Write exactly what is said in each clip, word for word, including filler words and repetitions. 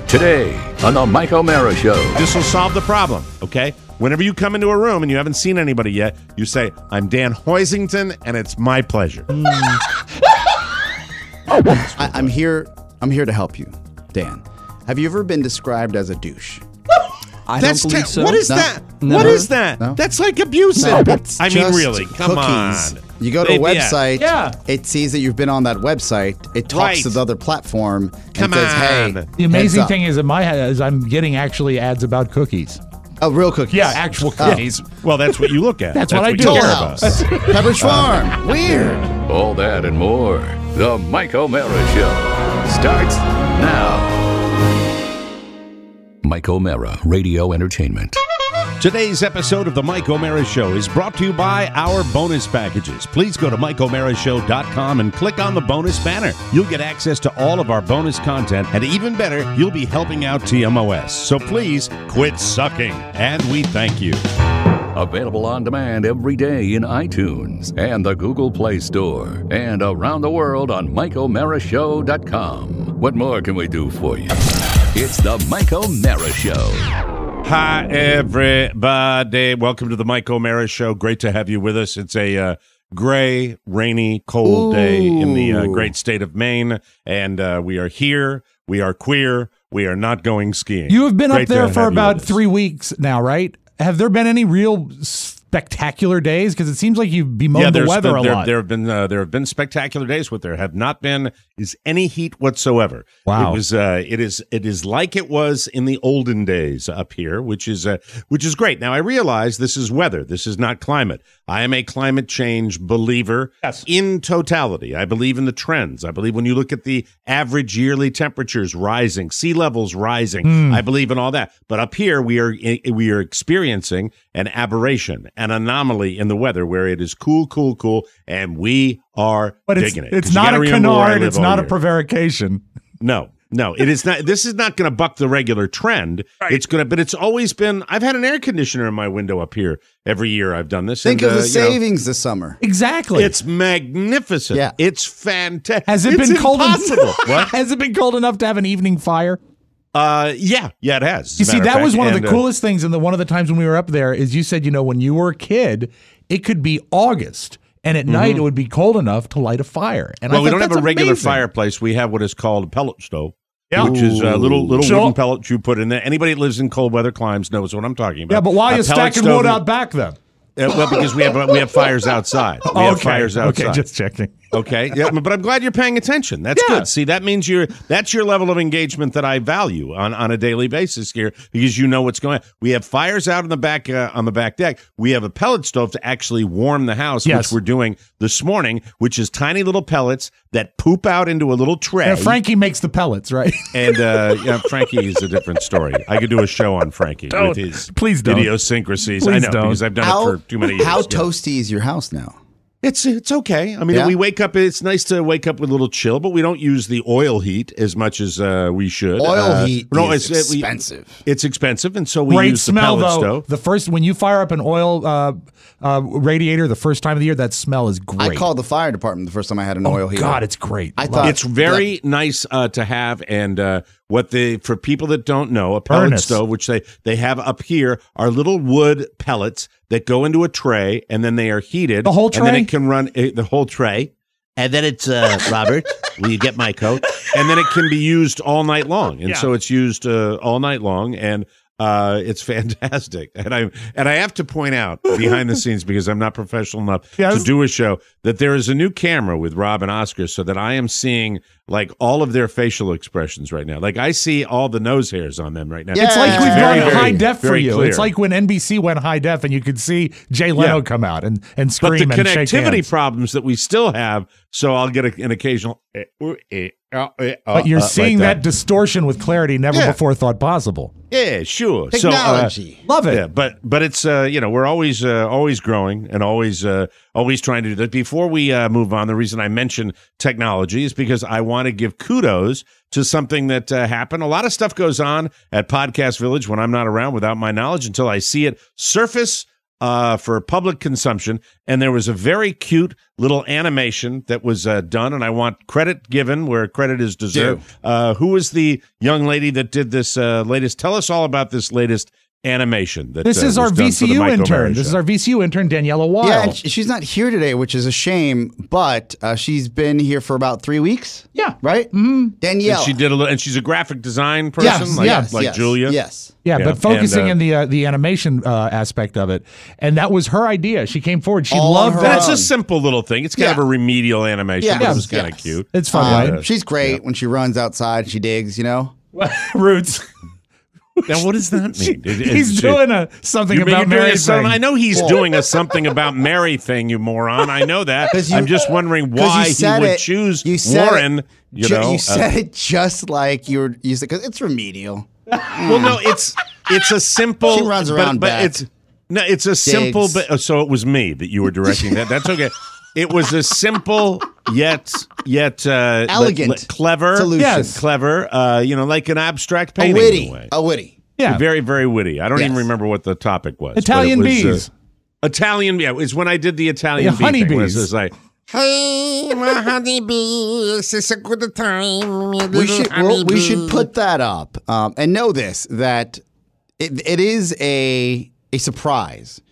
Today on the Mike O'Mara Show. This will solve the problem, okay? Whenever you come into a room and you haven't seen anybody yet, you say, I'm Dan Hoisington, and it's my pleasure. Mm. I, I'm here. I'm here to help you, Dan. Have you ever been described as a douche? I That's don't believe te- so. What is No. that? No. What is that? No. That's like abusive. No, that's I mean, just really, come cookies. on. You go to a They- yeah. website. Yeah. It sees that you've been on that website. It talks Right. to the other platform Come and says, "Hey, on. The amazing heads up." thing is in my head is I'm getting actually ads about cookies. Oh, real cookies. Yeah, actual Oh. cookies. Well, that's what you look at. That's what I you do. Toll care House, about. Pepperidge Farm. Weird. All that and more. The Mike O'Mara Show starts now. Mike O'Mara Radio Entertainment. Today's episode of the Mike O'Mara Show is brought to you by our bonus packages. Please go to Mike O'Mara Show dot com and click on the bonus banner. You'll get access to all of our bonus content, and even better, you'll be helping out T M O S. So please quit sucking, and we thank you. Available on demand every day in iTunes and the Google Play Store, and around the world on Mike O'Mara Show dot com. What more can we do for you? It's the Mike O'Mara Show. Hi, everybody. Welcome to the Mike O'Mara Show. Great to have you with us. It's a uh, gray, rainy, cold Ooh. day in the uh, great state of Maine, and uh, we are here. We are queer. We are not going skiing. You have been Great up there to for have you about with us. three weeks now, right? Have there been any real spectacular days? Because it seems like you've bemoaned Yeah, the there's weather been, a there, lot. there have been uh, there have been spectacular days. What there have not been is any heat whatsoever. Wow. It was uh, it is it is like it was in the olden days up here, which is uh, which is great. Now I realize this is weather. This is not climate. I am a climate change believer Yes. in totality. I believe in the trends. I believe when you look at the average yearly temperatures rising, sea levels rising, Hmm. I believe in all that. But up here we are we are experiencing an aberration, an anomaly in the weather where it is cool, cool, cool, and we are but it's, digging it. it's 'Cause you not gotta a remember where I canard. live It's all not a year. prevarication. No, no, it is not. This is not going to buck the regular trend. It's going to, but it's always been. I've had an air conditioner in my window up here every year. I've done this. Think and, of the uh, you know, savings this summer. Exactly. it's magnificent. Yeah. It's fantastic. Has it it's been cold impossible. enough? What? Has it been cold enough to have an evening fire? Uh, yeah, yeah, it has. as a You see, matter of that was fact. one of And, the uh, coolest things. And the one of the times when we were up there is you said, you know, when you were a kid, it could be August, and at night it would be cold enough to light a fire. And I Well, we thought, don't have a that's regular amazing. fireplace. We have what is called a pellet stove. Yeah. Which is a little little Sure. wooden pellet you put in there. Anybody that lives in cold weather climes knows what I'm talking about. Yeah, but why A are you pellet stacking stove wood is- out back then? Uh, well, because we have we have fires outside. We have okay. fires outside. Okay, just checking. Okay, yeah, but I'm glad you're paying attention. That's Yeah. good. See, that means you're that's your level of engagement that I value on, on a daily basis here because you know what's going on. We have fires out on the back uh, on the back deck. We have a pellet stove to actually warm the house, Yes. which we're doing this morning, which is tiny little pellets that poop out into a little tray. Yeah, Frankie makes the pellets, right? And uh, yeah, Frankie is a different story. I could do a show on Frankie Don't. with his Please don't. idiosyncrasies. Please I know don't. because I've done How, it for too many years. how Yeah. toasty is your house now? It's it's okay. I mean, Yeah? we wake up. It's nice to wake up with a little chill, but we don't use the oil heat as much as uh, we should. Oil Uh, heat no, is it's, uh, we- expensive. it's expensive, and so we Great use the smell, pellet though. stove. The first, when you fire up an oil uh, uh, radiator the first time of the year, that smell is great. I called the fire department the first time I had an oh, oil heater. God, it's great. I Love thought- it. It's very nice uh, to have, and uh, what the for people that don't know, a pellet Ernest. stove, which they they have up here, are little wood pellets that go into a tray, and then they are heated. The whole and then tray? it can run uh, the whole tray, and then it's uh, Robert. Will you get my coat? And then it can be used all night long, and Yeah. so it's used uh, all night long, and. Uh, it's fantastic, and I and I have to point out behind the scenes because I'm not professional enough Yes. to do a show that there is a new camera with Rob and Oscar, so that I am seeing like all of their facial expressions right now. Like I see all the nose hairs on them right now. Yeah. It's like we've Very, gone very, high def for very you. clear. It's like when N B C went high def and you could see Jay Leno Yeah. come out and, and But scream the and shake connectivity hands. problems that we still have, so I'll get a, an occasional. eh, uh, eh, uh, eh, uh, But you're uh, like seeing that. distortion with clarity never Yeah. before thought possible. Yeah, sure. Technology. So, uh, Love it. Yeah, but but it's uh, you know we're always uh, always growing and always uh, always trying to do that. Before we uh, move on, the reason I mention technology is because I want to give kudos to something that uh, happened. A lot of stuff goes on at Podcast Village when I'm not around without my knowledge until I see it surface uh, for public consumption, and there was a very cute little animation that was uh, done, and I want credit given where credit is deserved. Uh, who was the young lady that did this uh, latest? Tell us all about this latest animation. That, This uh, is our was done V for C the U Mike intern. O'Mara This Show. is our V C U intern, Daniela Weil. Yeah, and sh- she's not here today, which is a shame, but uh, she's been here for about three weeks. Yeah. Right? Mm-hmm. Danielle. And she did a little, and she's a graphic design person, Yes, like, yes, like yes, Julia. Yes. Yeah, Yeah, but focusing and, uh, in the uh, the animation uh, aspect of it, and that was her idea. She came forward. She All on loved her And that. it's own. a simple little thing. It's kind Yeah. of a remedial animation, Yeah. but it Yes, was kind of yes. cute. It's fun, Um, right? she's great when she runs outside and she digs, you know? Roots. Now, what does that mean? Is- is He's she- doing a something You mean about you're doing Mary a some- thing. I know he's doing a something about Mary thing, you moron. I know that. 'Cause you- I'm just wondering 'Cause why you he said would it- choose you said Warren. it, You ju- know, you uh, said it just like you were, you said, because it's remedial. well, no, it's it's a simple. She runs but- around but, back. it's no, it's a simple. Digs. But so it was me that you were directing that. That's okay. It was a simple yet yet uh, Elegant le- le- clever, solution. Yes. clever. Uh, you know, like an abstract A painting. witty. In a way. A witty. Yeah. Very, very witty. I don't Yes. even remember what the topic was. but Italian it was, bees. Uh, Italian, yeah, it was when I did the Italian Yeah, bee honey thing, where bees. It's like, Hey, my honeybees, it's a good time. my We little should well, we honeybee. should put that up um, and know this that it, it is a a surprise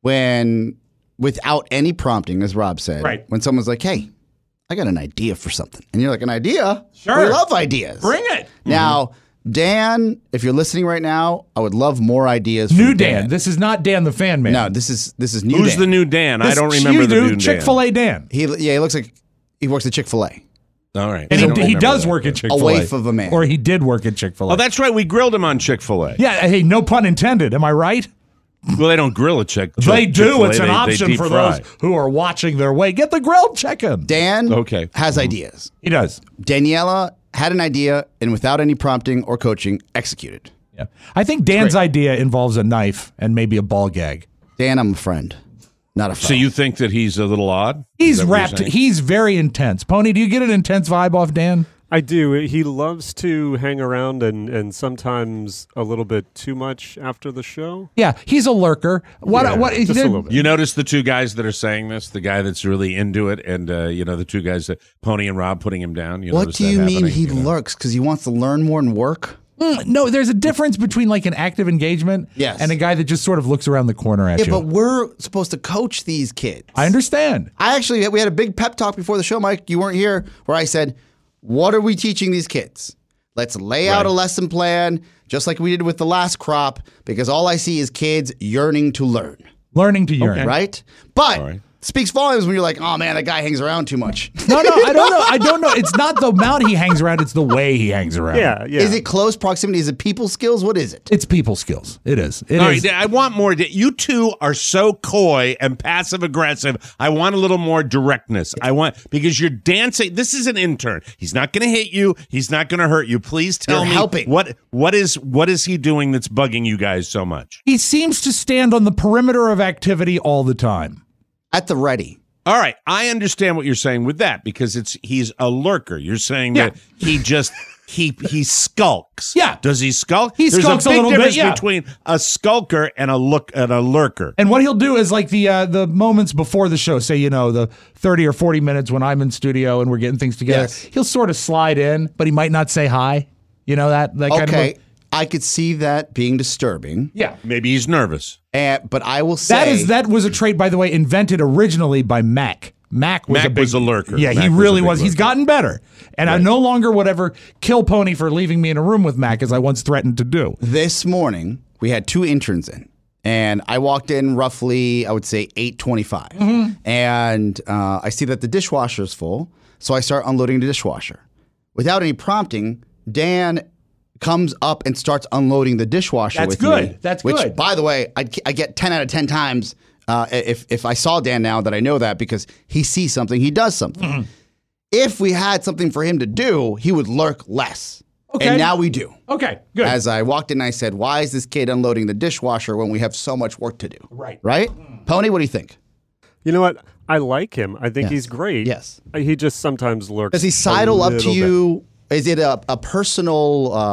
when without any prompting, as Rob said, Right. when someone's like, "Hey, I got an idea for something," and you're like, "An idea? Sure. We love ideas. Bring it. Now, Dan, if you're listening right now, I would love more ideas. From New Dan. This is not Dan the fan man. No, this is this is new. who's Dan. the new Dan? I This- don't remember you the do, new Dan. Chick-fil-A Dan. He yeah, he looks like he works at Chick-fil-A. All right. And I don't he, he remember does that. work at A Chick-fil-A. waif of a man. Or he did work at Chick-fil-A. Oh, that's right. We grilled him on Chick-fil-A. yeah, hey, no pun intended. Am I right? Well, they don't grill a Chick. They do. Chick-fil-A. It's an They- they option deep for fry. those who are watching their way. Get the grilled chicken. Dan Okay. has ideas. He does. Daniela had an idea and without any prompting or coaching, executed. Yeah. I think Dan's idea involves a knife and maybe a ball gag. Dan, I'm a friend, not a foe. So you think that he's a little odd? He's Is that what you're wrapped. saying? He's very intense. Pony, do you get an intense vibe off Dan? I do. He loves to hang around and, and sometimes a little bit too much after the show. Yeah, he's a lurker. What? Yeah, what? just a then- little bit. You notice the two guys that are saying this, the guy that's really into it, and uh, you know the two guys that Pony and Rob putting him down. You what notice do that you mean happening, he you know? lurks? Because he wants to learn more and work? Mm, no, there's a difference between like an active engagement Yes. and a guy that just sort of looks around the corner at Yeah, you. but we're supposed to coach these kids. I understand. I actually, we had a big pep talk before the show, Mike. You weren't here, where I said, what are we teaching these kids? Let's lay out Right. a lesson plan, just like we did with the last crop, because all I see is kids yearning to learn, Learning to yearn. right? But All right. speaks volumes when you're like, oh man, that guy hangs around too much. No, no, I don't know. I don't know. It's not the amount he hangs around. It's the way he hangs around. Yeah, yeah. Is it close proximity? Is it people skills? What is it? It's people skills. It is. It All is. right, I want more. You two are so coy and passive aggressive. I want a little more directness. I want because you're dancing. This is an intern. He's not going to hit you. He's not going to hurt you. Please tell You're me helping. what what is what is he doing that's bugging you guys so much? He seems to stand on the perimeter of activity all the time. At the ready. All right, I understand what you're saying with that because it's he's a lurker. You're saying Yeah. that he just he he skulks. Yeah. Does he skulk? He There's skulks a a big little bit, difference yeah. between a skulker and a look and a lurker. And what he'll do is like the uh, the moments before the show, say, you know, the thirty or forty minutes when I'm in studio and we're getting things together, Yes. he'll sort of slide in, but he might not say hi. You know, that, that kind of Okay. a- I could see that being disturbing. Yeah. Maybe he's nervous. And, but I will say That is that was a trait, by the way, invented originally by Mac. Mac was Mac a big, was a lurker. Yeah, Mac he was a really big was. He's lurker. gotten better, and I no longer would ever kill Pony for leaving me in a room with Mac, as I once threatened to do. this morning we had two interns in, and I walked in roughly, I would say eight twenty-five, Mm-hmm. and uh, I see that the dishwasher is full, so I start unloading the dishwasher. Without any prompting, Dan comes up and starts unloading the dishwasher That's with good. me. That's which, good. by the way, I, I get ten out of ten times uh, if if I saw Dan now that I know that because he sees something, he does something. Mm-hmm. If we had something for him to do, he would lurk less. Okay. And now we do. Okay, good. As I walked in, I said, why is this kid unloading the dishwasher when we have so much work to do? Right. Right? Pony, what do you think? You know what? I like him. I think Yes. he's great. Yes. Uh, He just sometimes lurks. Does he a sidle up to little bit. you? Is it a, a personal uh,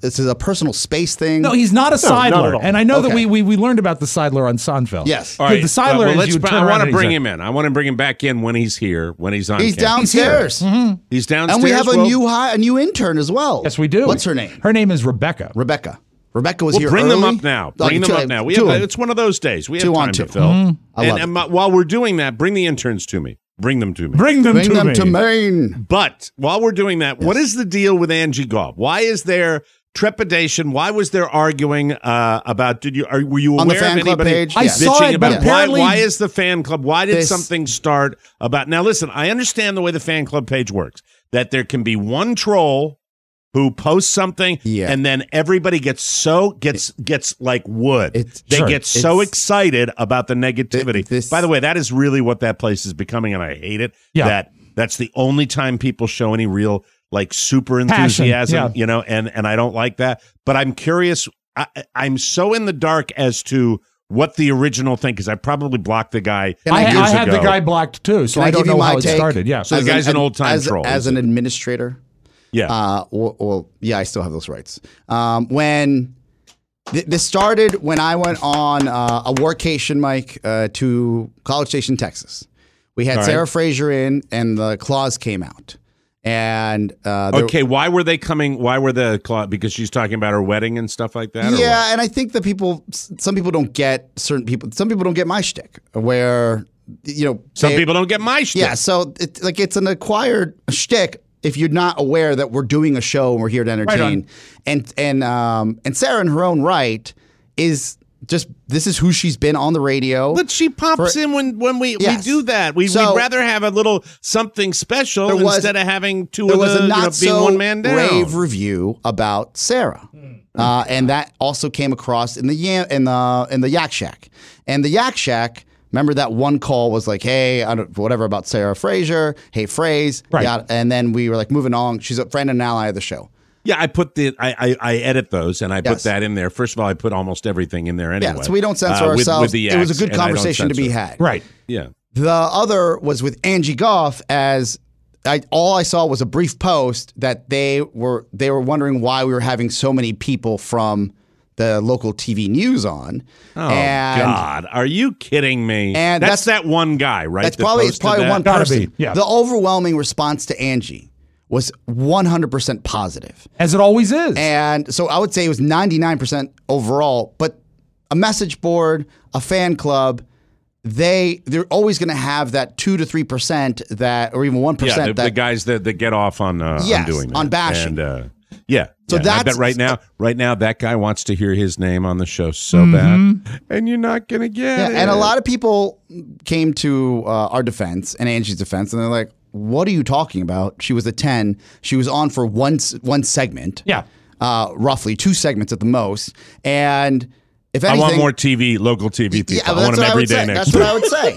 this is a personal space thing. No, he's not a not at sidler. all. And I know that Okay. we, we we learned about the sidler on Seinfeld. Yes. All right. The sidler uh, well, is let's you br- turn I around want to and bring he's him in. I want to bring him back in when he's here, when he's on He's camera. downstairs. He's downstairs. And we have a Well, new high, a new intern as well. Yes, we do. What's her name? Her name is Rebecca. Rebecca. Rebecca was Well, here bring them early. up now. Oh, Bring them two- up now. We two have, of them. it's one of those days. We have Two on time two. to fill. Mhm. I And, love and uh, while we're doing that, bring the interns to me. Bring them to me. Bring them Bring to them me. to Maine. But while we're doing that, what is the deal with Angie Goff? Why is there trepidation? Why was there arguing uh, about? Did you are, were you aware On the fan of club anybody page? I Yes. saw bitching it, about but why? apparently Why is the fan club? Why did This- something start about? Now, listen. I understand the way the fan club page works. That there can be one troll who posts something, Yeah. and then everybody gets so gets gets like wood. It's- they Sure. get so It's- excited about the negativity. Th- this- By the way, that is really what that place is becoming, and I hate it. Yeah. That that's the only time people show any real like super Passion, enthusiasm, yeah. you know, and and I don't like that. But I'm curious. I, I'm so in the dark as to what the original thing, because I probably blocked the guy Can I, I years I had ago. the guy blocked too, so Can I, don't give you know my how it take? started. Yeah. So the As guy's an old-time as, troll, As is an it? administrator, Yeah. uh, well, well, yeah, I still have those rights. Um, when th- this started, when I went on uh, a workation, Mike, uh, to College Station, Texas, we had All right. Sarah Fraser in, and the clause came out. And uh, there- Okay, why were they coming? Why were the cla- because she's talking about her wedding and stuff like that? or what? yeah, and I think that people, some people don't get certain people. Some people don't get my shtick, where you know some they- people don't get my shit. Yeah, so it, like it's an acquired shtick if you're not aware that we're doing a show and we're here to entertain. on. and and um and Sarah in her own right is just this is who she's been on the radio. But she pops For- in when when we, Yes. we do that. We, So- we'd rather have a little something special There was- instead of having two there of was the a you know, not being so one man down. rave review about Sarah, uh, and that also came across in the Yam- in the in the Yak Shack, and the Yak Shack. Remember that one call was like, hey, I don't, whatever about Sarah Fraser, hey, phrase, Right. yeah, and then we were like moving on. She's a friend and ally of the show. Yeah, I put the I, I, I edit those and I put Yes. that in there. First of all, I put almost everything in there anyway. Yeah, so we don't censor uh, with- ourselves. with the it was a acts, good and I don't conversation to be censor. had. Right. Yeah. The other was with Angie Goff, as I, all I saw was a brief post that they were they were wondering why we were having so many people from the local T V news on. Oh and God, are you kidding me? And that's, that's- that one guy, right? That's that probably it's posted probably that? one Gotta person. be, yeah. The overwhelming response to Angie was one hundred percent positive. As it always is. And so I would say it was ninety-nine percent overall, but a message board, a fan club, they they're always going to have that two to three percent that, or even one Yeah, percent the, that the guys that, that get off on uh, Yes, on doing that. on bashing. And, uh, yeah. So yeah, and I bet that's- right now, right now, that guy wants to hear his name on the show so Mm-hmm. bad, and you're not gonna get Yeah, it. and a lot of people came to uh, our defense and Angie's defense, and they're like, "What are you talking about? She was a ten. She was on for one s- one segment. Yeah. uh, roughly two segments at the most. And if I anything, want more T V, local T V people. Yeah, I but want that's them what I every would day say. next That's week. what I would say.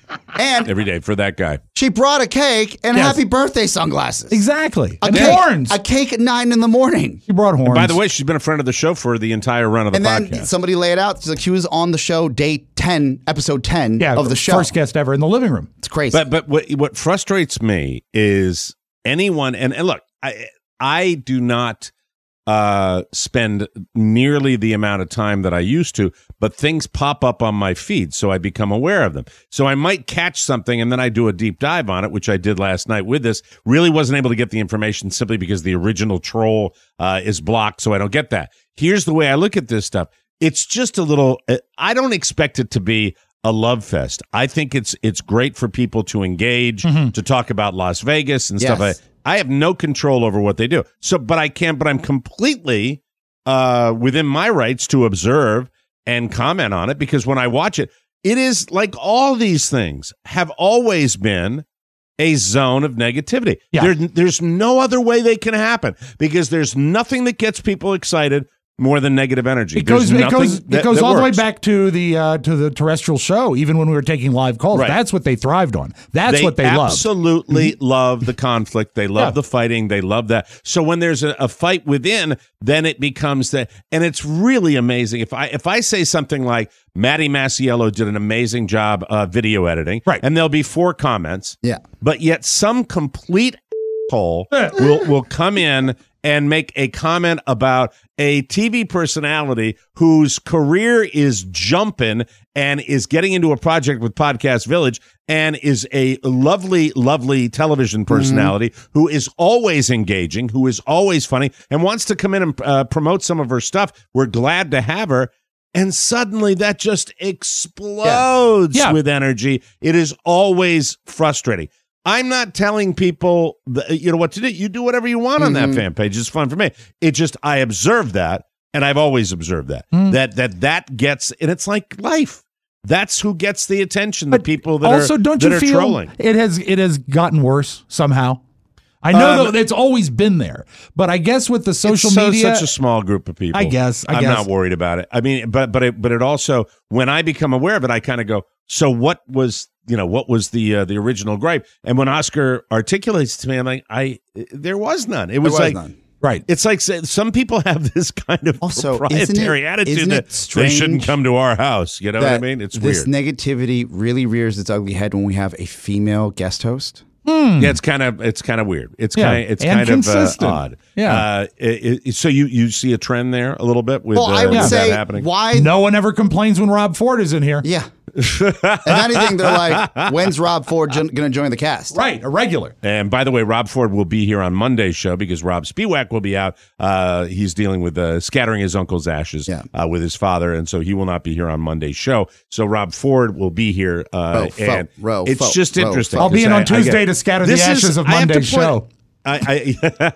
And Every day for that guy. she brought a cake and Yes. happy birthday sunglasses. Exactly. A And cake, horns. A cake at nine in the morning. She brought horns. By the way, she's been a friend of the show for the entire run of the And then podcast. somebody laid out, she's like, she was on the show day ten, episode ten yeah, of the show. first guest ever in the living room. It's crazy. But but what what frustrates me is anyone and, and look, I I do not uh spend nearly the amount of time that I used to, but things pop up on my feed, so I become aware of them. So I might catch something and then I do a deep dive on it, which I did last night with this. Really wasn't able to get the information simply because the original troll uh is blocked, so I don't get that. Here's the way I look at this stuff. It's just a little uh, I don't expect it to be a love fest. I think it's it's great for people to engage, to talk about Las Vegas and stuff. Yes. I, I have no control over what they do. So, but I can, but I'm completely uh, within my rights to observe and comment on it, because when I watch it, it is like all these things have always been a zone of negativity. Yeah. There, there's no other way they can happen, because there's nothing that gets people excited more than negative energy. It goes. There's It goes. nothing that- It goes that all the way works. back to the uh, to the terrestrial show. Even when we were taking live calls, Right. that's what they thrived on. That's what they loved. absolutely love the conflict. They love Yeah. the fighting. They love that. So when there's a, a fight within, then it becomes that, and it's really amazing. If I if I say something like Maddie Masiello did an amazing job uh, video editing, Right. and there'll be four comments, yeah. but yet some complete hole will will come in and make a comment about a T V personality whose career is jumping and is getting into a project with Podcast Village and is a lovely, lovely television personality mm-hmm. who is always engaging, who is always funny, and wants to come in and uh, promote some of her stuff. We're glad to have her. And suddenly that just explodes yeah. Yeah. with energy. It is always frustrating. I'm not telling people, the, you know, what to do. You do whatever you want on mm-hmm. that fan page. It's fun for me. It just, I observe that, and I've always observed that, mm. that that that gets, and it's like life. That's who gets the attention, the but people that also, are, don't that you are feel trolling. It has, it has gotten worse somehow. I know um, that it's always been there, but I guess with the social it's so, media, such a small group of people. I guess I I'm guess. not worried about it. I mean, but but it, but it also, when I become aware of it, I kind of go, so what was you know what was the uh, the original gripe? And when Oscar articulates to me, I'm like, I there was none. It was, was like. None. Right. It's like some people have this kind of also, proprietary isn't it, attitude isn't that they shouldn't come to our house. You know what I mean? It's this weird. This negativity really rears its ugly head when we have a female guest host. Mm. Yeah, it's kind of it's kind of weird. It's yeah. kind of, it's and kind consistent. of uh, odd. Yeah. Uh, it, it, so you you see a trend there a little bit with, well, I uh, would with say that happening. Why no one ever complains when Rob Ford is in here. Yeah. If anything, they're like, when's Rob Ford jo- going to join the cast? Right, a regular. And by the way, Rob Ford will be here on Monday's show because Rob Spiewak will be out. Uh, he's dealing with uh, scattering his uncle's ashes yeah. uh, with his father, and so he will not be here on Monday's show. So Rob Ford will be here, uh, row, and fo, row, it's fo, just row, interesting. fo. I'll be in I, on Tuesday I get, to scatter the ashes is, of Monday's show. I,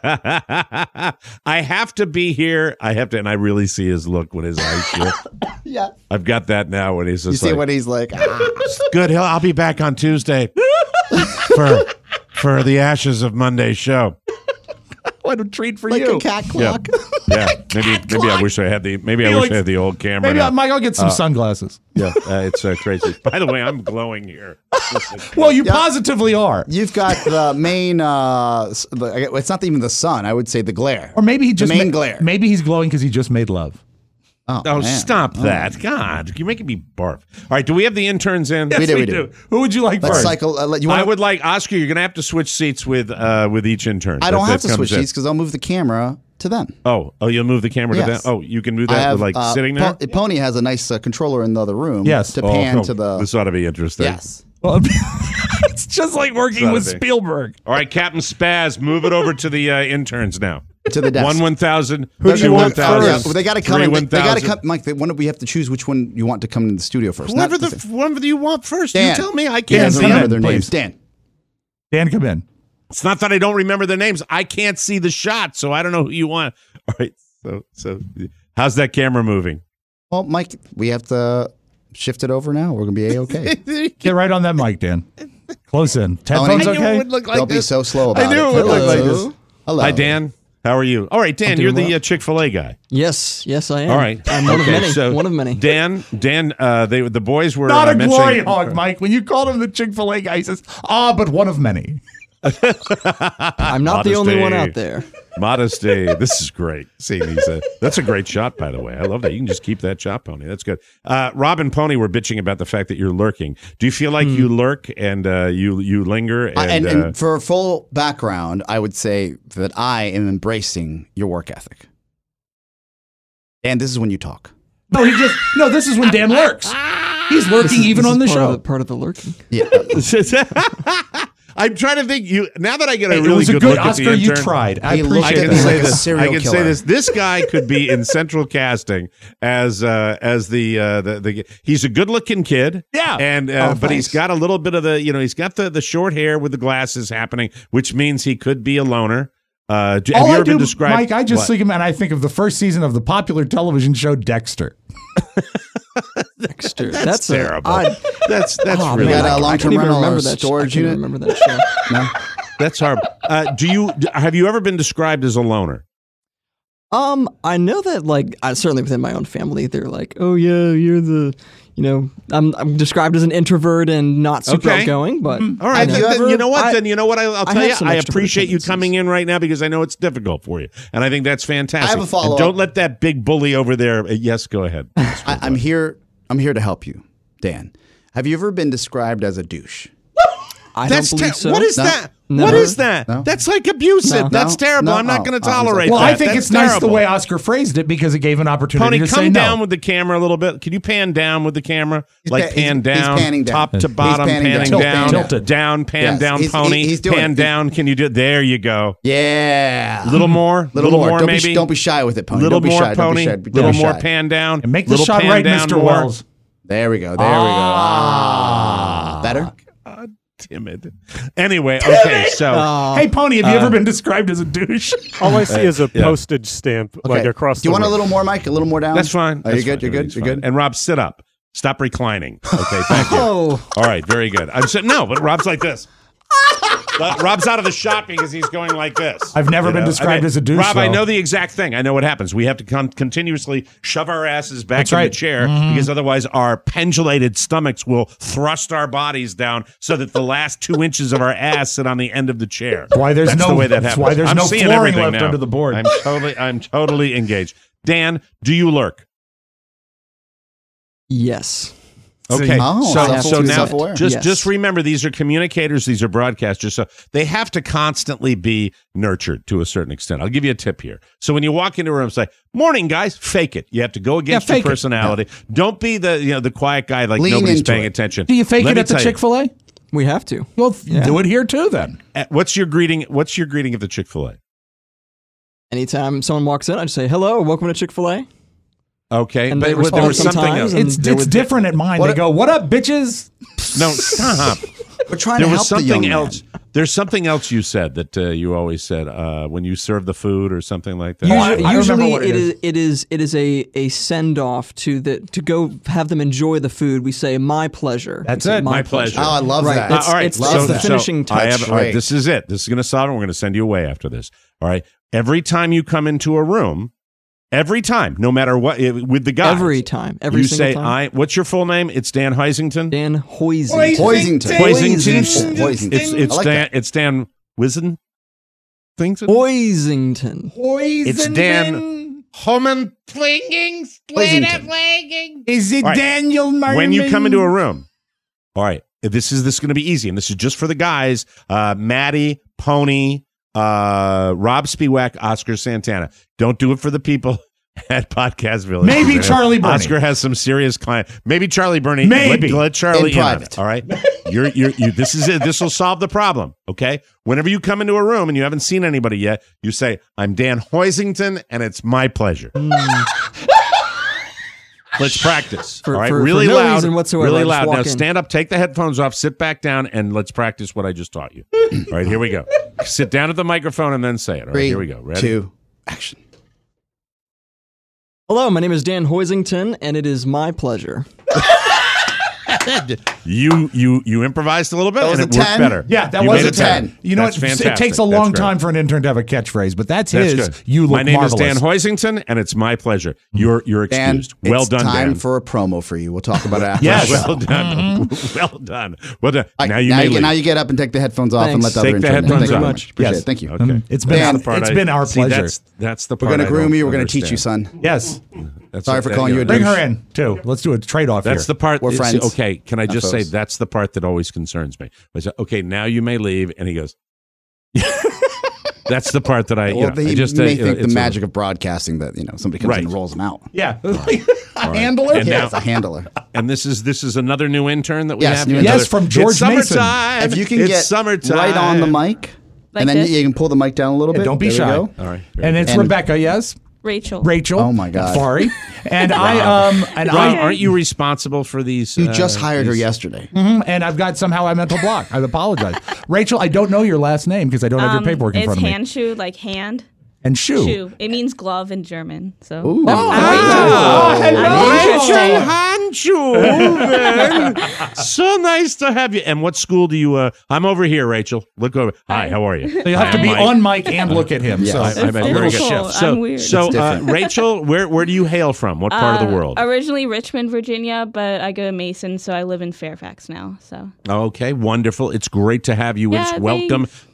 I I have to be here. I have to, and I really see his look when his eyes shift. Yeah, I've got that now when he's just you see like, when he's like, ah. good. He'll, I'll be back on Tuesday for for the ashes of Monday's show. What a treat for like you! a cat clock. Yeah, yeah. maybe maybe clock. I wish I had the maybe I He wish likes- I had the old camera. Maybe now. I, Mike, I'll get some Uh, sunglasses. Yeah, uh, it's uh, crazy. By the way, I'm glowing here. Well, you Yeah. positively are. You've got the main. Uh, s- the, it's not even the sun. I would say the glare. Or maybe he just main ma- glare. Maybe he's glowing because he just made love. Oh, Oh, man. stop Oh. that! God, you're making me barf. All right, do we have the interns in? We do, we do. Who would you like Let's first? cycle. Uh, let- you I wanna, would like Oscar. You're going to have to switch seats with uh, with each intern. I don't that, have that to comes switch in. seats because I'll move the camera to them. Oh, oh, you'll move the camera Yes. to them. Oh, you can do I that have with like uh, sitting there. Po- Pony has a nice uh, controller in the other room. Yes. to Oh, pan oh, to the. This ought to be interesting. Yes. Well, it's just like working Gotta with be. Spielberg. All right, Captain Spaz, move it over to the uh, interns now. To the desk. One one thousand, Who do two you one want thousand. Yeah, well, they got to come. three In, they one they got to thousand. come, Mike. They, one of, we have to choose which one you want to come in the studio first. Whoever Not the the, whoever you want first. Dan. You tell me. I Dan, can't doesn't see remember them. their please. names. Dan. Dan, come in. It's not that I don't remember their names. I can't see the shot, so I don't know who you want. All right. So so, how's that camera moving? Well, Mike, we have to shift it over now. We're gonna be a okay. Get right on that mic, Dan. Close in. Tony, Headphones I knew okay? it would look like They'll be this. so slow about I knew it. it would look like Hello. this. Hello. Hi, Dan. How are you? All right, Dan, I'm you're doing the well. uh, Chick-fil-A guy. Yes, yes, I am. All right. I'm one Okay, of many. so one of many. Dan, Dan, uh, they the boys were Not uh, a mentioning- glory hog, Mike. When you called him the Chick-fil-A guy, he says, ah, but one of many. I'm not the only one Modesty. out there. Modesty. This is great. See, these, uh, that's a great shot, by the way. I love that. You can just keep that shot, Pony. That's good. Uh, Rob and Pony were bitching about the fact that you're lurking. Do you feel like you lurk and uh, you you linger? And, Uh, and, uh, and for full background, I would say that I am embracing your work ethic. And this is when you talk. No, he just no. This is when Dan lurks. He's lurking This is- even this on the is part show. Of the, part of the lurking. Yeah. I'm trying to think. You now that I get a Hey, really it was a good, good look at Oscar. the You intern, tried. I He looked I appreciate at can him that. say like a this. serial I can say killer. this. This guy could be in central casting as uh, as the, uh, the the. He's a good looking kid. Yeah. and uh, Oh, but he's thanks. got a little bit of the you know he's got the the short hair with the glasses happening, which means he could be a loner. Uh, do, have All you I ever do, been described? Mike, I just What? think him and I think of the first season of the popular television show Dexter. Dexter. That's, That's, terrible. A odd, that's that's oh, really got man, a I, I long-term can't even rental or remember a that. storage sh- I can't unit? remember that show. No? that's horrible. Uh, do you have you ever been described as a loner? Um, I know that, like, I, certainly within my own family, they're like, "Oh yeah, you're the, you know, I'm I'm described as an introvert and not super Okay. outgoing." But All right, Have then, you then ever- you know what? I- then you know what? I, I'll I tell have you. some I extroverted appreciate you tendencies. coming in right now because I know it's difficult for you, and I think that's fantastic. I have a And follow-up. don't let that big bully over there. Uh, yes, go ahead. I, I'm here. I'm here to help you, Dan. Have you ever been described as a douche? I That's don't believe ter- so. What is No. that? Never. What is that? No. That's like abusive. No. That's No. terrible. No. I'm not Oh. going to Oh, he's like- tolerate Well, that. I think That's it's nice the terrible. way Oscar phrased it because it gave an opportunity Pony, to come say down no. with the camera a little bit. Can you pan down with the camera? He's like pa- pan he's- he's down, panning down. top to He's bottom, panning panning down. down, Tilt- tilted. down, pan Yes, down, he's- pony, he- he's doing pan it. down. Can you do it? There you go. Yeah. A little more, Little, little more. more, don't maybe. Be, don't be shy with it, Pony. little don't be more, shy. pony. Don't be shy. Little Don't be more shy. pan down. And make the little shot pan right, down Mister more. Wells. There we go. There we go. Ah. Better? Timid. Anyway, okay, so Hey, Pony, have you Uh, ever been described as a douche? All I see is a yeah. postage stamp like Okay. across Do you the want a room. little more, Mike? A little more down? that's fine. Are That's you good? fine. You're good? Everything's You're fine. good? And Rob, sit up. Stop reclining. Okay, thank you. Oh. All right, very good. I'm saying no, but Rob's like this. But Rob's out of the shot because he's going like this. I've never You been know? described I mean, as a douche, Rob, I though. know the exact thing. I know what happens. We have to con- continuously shove our asses back That's in right. the chair Mhm. because otherwise our pendulated stomachs will thrust our bodies down so that the last two inches of our ass sit on the end of the chair. Why there's That's no- the way that that's happens. why there's I'm no seeing flooring everything left now. under the board. I'm totally, I'm totally engaged. Dan, do you lurk? Yes. Okay, Oh, so self- so now self-aware. just Yes. just remember these are communicators, these are broadcasters, so they have to constantly be nurtured to a certain extent. I'll give you a tip here. So when you walk into a room, say, "Morning, guys," fake it. You have to go against Yeah, your fake it. personality. Don't be the you know the quiet guy like Lean nobody's into paying it. attention. Do you fake Let it me at the tell you, Chick-fil-A? We have to. Well, th- Yeah. do it here too then. uh, What's your greeting? What's your greeting of the Chick-fil-A? Anytime someone walks in, I just say, hello, welcome to Chick-fil-A. Okay, And but they there respond was something sometimes, else. and It's there it's would- different at mine. What They a- go, "What up, bitches?" No, stop. We're trying There to was help the something young else. man. There's something else you said that uh, you always said uh, when you serve the food or something like that. Oh, I- I Usually, remember what it it is. is it is it is a, a send off to the to go have them enjoy the food. We say my pleasure. That's We say, it, my pleasure. Oh, I love Right. that. It's- Uh, all right, it's- it's the finishing I touch. have, all right, Great. this is it. This is going to solve it. We're going to send you away after this. All right. Every time you come into a room, every time, no matter what, eh, with the guys, Every time. Every you single say, time. "I." What's your full name? It's Dan Heisington. Dan Hoisington. Poisington. Poisington. Poisington. It's it's I like Dan. that. It's Dan Wizen. Things. Hoisington. It's Dan Homan Flinging. Poisington. Is it All right. Daniel Marmon? When you come into a room, all right, this is this is going to be easy, and this is just for the guys. Uh, Maddie, Pony, uh, Rob Spiewak, Oscar Santana. Don't do it for the people at Podcast Village. Maybe Charlie Burney. Oscar has some serious client. Maybe Charlie Burney. Maybe. let, let Charlie In in, on private. it. All right, you're you're you. This is it. This will solve the problem. Okay. Whenever you come into a room and you haven't seen anybody yet, you say, "I'm Dan Hoisington, and it's my pleasure." Let's practice. For- all right, for- for really no loud, reason whatsoever, really I just loud. walk Now in. stand up, take the headphones off, sit back down, and let's practice what I just taught you. All right, here we go. Sit down at the microphone and then say it. All right, Three, here we go. Ready? two, action. Hello, my name is Dan Hoisington, and it is my pleasure. You you you improvised a little bit, That was and a it worked ten? better. Yeah, that You was made a it ten. better. You know, That's it, fantastic. it takes a That's long great. time for an intern to have a catchphrase, but that's That's his. good. You look My name marvelous. is Dan Hoisington, and it's my pleasure. You're you're Dan, excused. well it's done, time Dan. for a promo for you. We'll talk about it after. Yes. the show. well done. Well done. Well done. All right, now you now, may you, leave. now you get up and take the headphones off and let Thanks. the other Take the intern in. headphones Thank you off. very much. Appreciate Yes. it. Thank you. Okay. Um, it's been Dan, our, Part it's I- been our see, pleasure. That's, that's the We're part going to I groom don't you. We're going to teach you, understand. son. Yes, That's Sorry what- for that- calling you a bring douche. her in too. Let's do a trade off That's here. the part. We're it's- friends. Okay, can I Not just say foes. that's the part that always concerns me. I say, okay, now you may leave, and he goes. That's the part that I. You Well, know, they I just may uh, you know, think the it's a- magic of broadcasting that you know somebody comes Right. in and rolls them out. Yeah, a handler. And Yeah, now- it's a handler. And this is this is another new intern that we Yes, have. new here. intern. Yes, from George it's Mason. summertime. If you can it's get summertime. right on the mic, Like and then this? you can pull the mic down a little Yeah, bit. don't be There we shy. go. All right. very And good. it's And- Rebecca. Yes, Rachel. Rachel. Oh, my God. Sorry. And I um and Rob, I aren't you responsible for these? You uh, just hired her these- yesterday. Mhm, and I've got somehow a mental block. I apologize, Rachel. I don't know your last name because I don't have your Um, paperwork in it's front of me. handschuh, like hand. And shoe. Shoe. It means glove in German. So. Ooh. I'm Oh, Rachel. hello. I'm interesting. Handschuh. So nice to have you. And what school do you? Uh, I'm over here, Rachel. Look over. Hi, how are you? So you have to Hi, be Mike. on mic and look at him. Yes. So I, It's I'm very good. difficult. So, I'm weird. so It's uh, different. Rachel, where where do you hail from? What part of the Uh, world? Originally Richmond, Virginia, but I go to Mason, so I live in Fairfax now. So. Okay, wonderful. It's great to have you. Yeah, it's welcome thanks.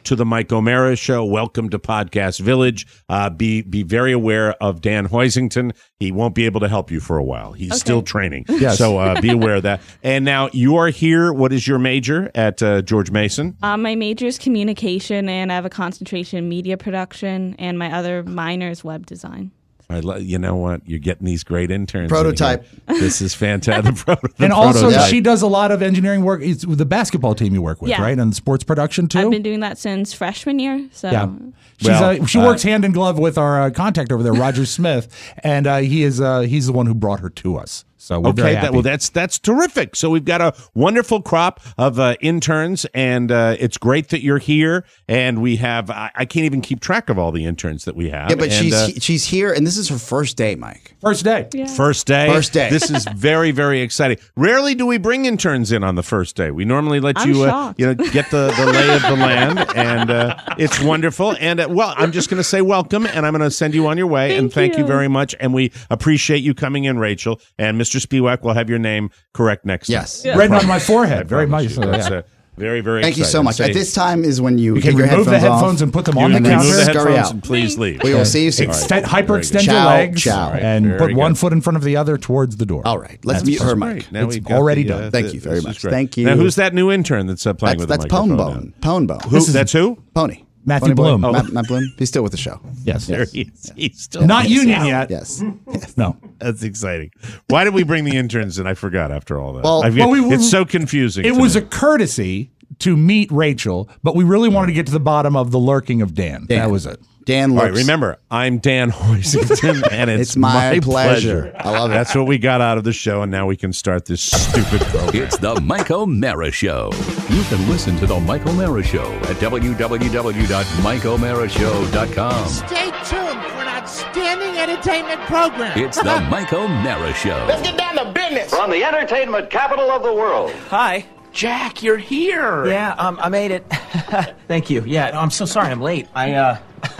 to the Mike O'Mara Show. Welcome to Podcast Village. Uh, be be very aware of Dan Hoisington. He won't be able to help you for a while. He's Okay. still training. Yes. So uh, be aware of that. And now you are here. What is your major at uh, George Mason? Um, my major is communication, and I have a concentration in media production, and my other minor is web design. I lo- you know what? You're getting these great interns. in Prototype. here. This is fantastic. The proto- the And also, prototype. she does a lot of engineering work. It's with the basketball team you work with, Yeah. right? And sports production too. I've been doing that since freshman year. So Yeah. She's, Well, uh, she uh, works hand in glove with our uh, contact over there, Roger Smith, and uh, he is uh, he's the one who brought her to us. So we're very Okay, happy. that, well, that's that's terrific. So we've got a wonderful crop of uh, interns, and uh, it's great that you're here. And we have I, I can't even keep track of all the interns that we have. Yeah, but And, she's uh, she's here, and this is her first day, Mike. First day. yeah. First day. First day. This is very, very exciting. Rarely do we bring interns in on the first day. We normally let I'm you, uh, shocked. you know, get the, the lay of the land, and uh, it's wonderful. And uh, well, I'm just going to say welcome, and I'm going to send you on your way. and Thank thank you. you. very much. And we appreciate you coming in, Rachel. And Mister Spiewak will have your name correct next Yes. time. Written on my forehead. I Very promise much. you. so, That's yeah. uh, very, very Thank you so exciting. much. Say- At this time is when you, You take can your remove the headphones, headphones off. and put them you on the and then remove counter. the scurry headphones out. and please leave. We will see you soon. Extend, hyperextend Ciao, your legs ciao. and Very put one good. foot in front of the other towards the door. All right, let's That's mute her, perfect. Mike. Great. Now It's we've got already the, done. uh, Thank the- you very this is much. great. Thank you. Now, who's that new intern that's uh, playing That's, with that's the microphone? Pwnebone. Pwnebone. Who, that's who? Pony. Matthew Pony Boy. Bloom. Oh. Matt, Matt Bloom. He's still with the show. Yes. There he is. He's still Not union yet. Yes. No. That's exciting. Why did we bring the interns in? I forgot after all that. Well- I've- Well, we- it's so confusing. It to was me. a courtesy to meet Rachel, but we really wanted to get to the bottom of the lurking of Dan. Dan. That was it. Dan All looks. right, remember, I'm Dan Hoisington, and it's, It's my pleasure. I love it. That's what we got out of the show, and now we can start this stupid program. It's the Mike O'Mara Show. You can listen to the Mike O'Mara Show at w w w dot mike o'mara show dot com. Stay tuned for an outstanding entertainment program. It's the Mike O'Mara Show. Let's get down to business. From the entertainment capital of the world. Hi. Jack, you're here. Yeah, um, I made it. Thank you. Yeah, no, I'm so sorry I'm late. I, uh,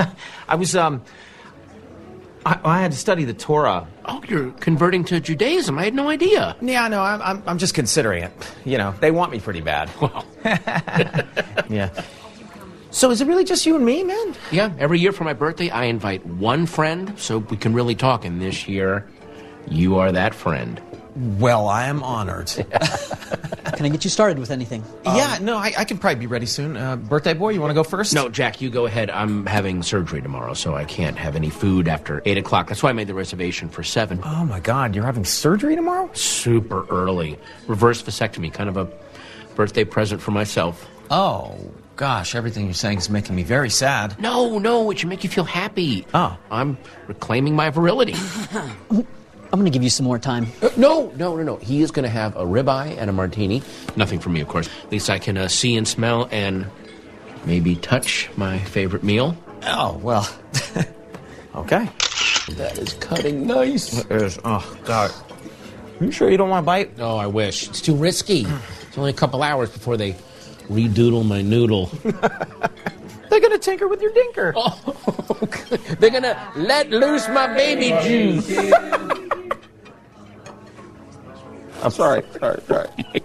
I was, um, I, I had to study the Torah. Oh, you're converting to Judaism. I had no idea. Yeah, no, I'm, I'm, I'm just considering it. You know, they want me pretty bad. Well, Yeah. So is it really just you and me, man? yeah, every year for my birthday, I invite one friend so we can really talk. And this year, you are that friend. Well, I am honored. Can I get you started with anything? yeah, no, I, I can probably be ready soon. Uh, birthday boy, you want to go first? No, Jack, you go ahead. I'm having surgery tomorrow, so I can't have any food after eight o'clock. That's why I made the reservation for seven. Oh my God, you're having surgery tomorrow? Super early. Reverse vasectomy, kind of a birthday present for myself. Oh, gosh, everything you're saying is making me very sad. No, no, it should make you feel happy. Oh. I'm reclaiming my virility. I'm going to give you some more time. Uh, no, no, no, no. He is going to have a ribeye and a martini. Nothing for me, of course. At least I can uh, see and smell and maybe touch my favorite meal. Oh, well. Okay. That is cutting nice. It is. Oh, God. Are you sure you don't want to bite? Oh, I wish. It's too risky. It's only a couple hours before they redoodle my noodle. They're going to tinker with your dinker. Oh, they're going to let loose my baby juice. I'm sorry. Sorry, sorry.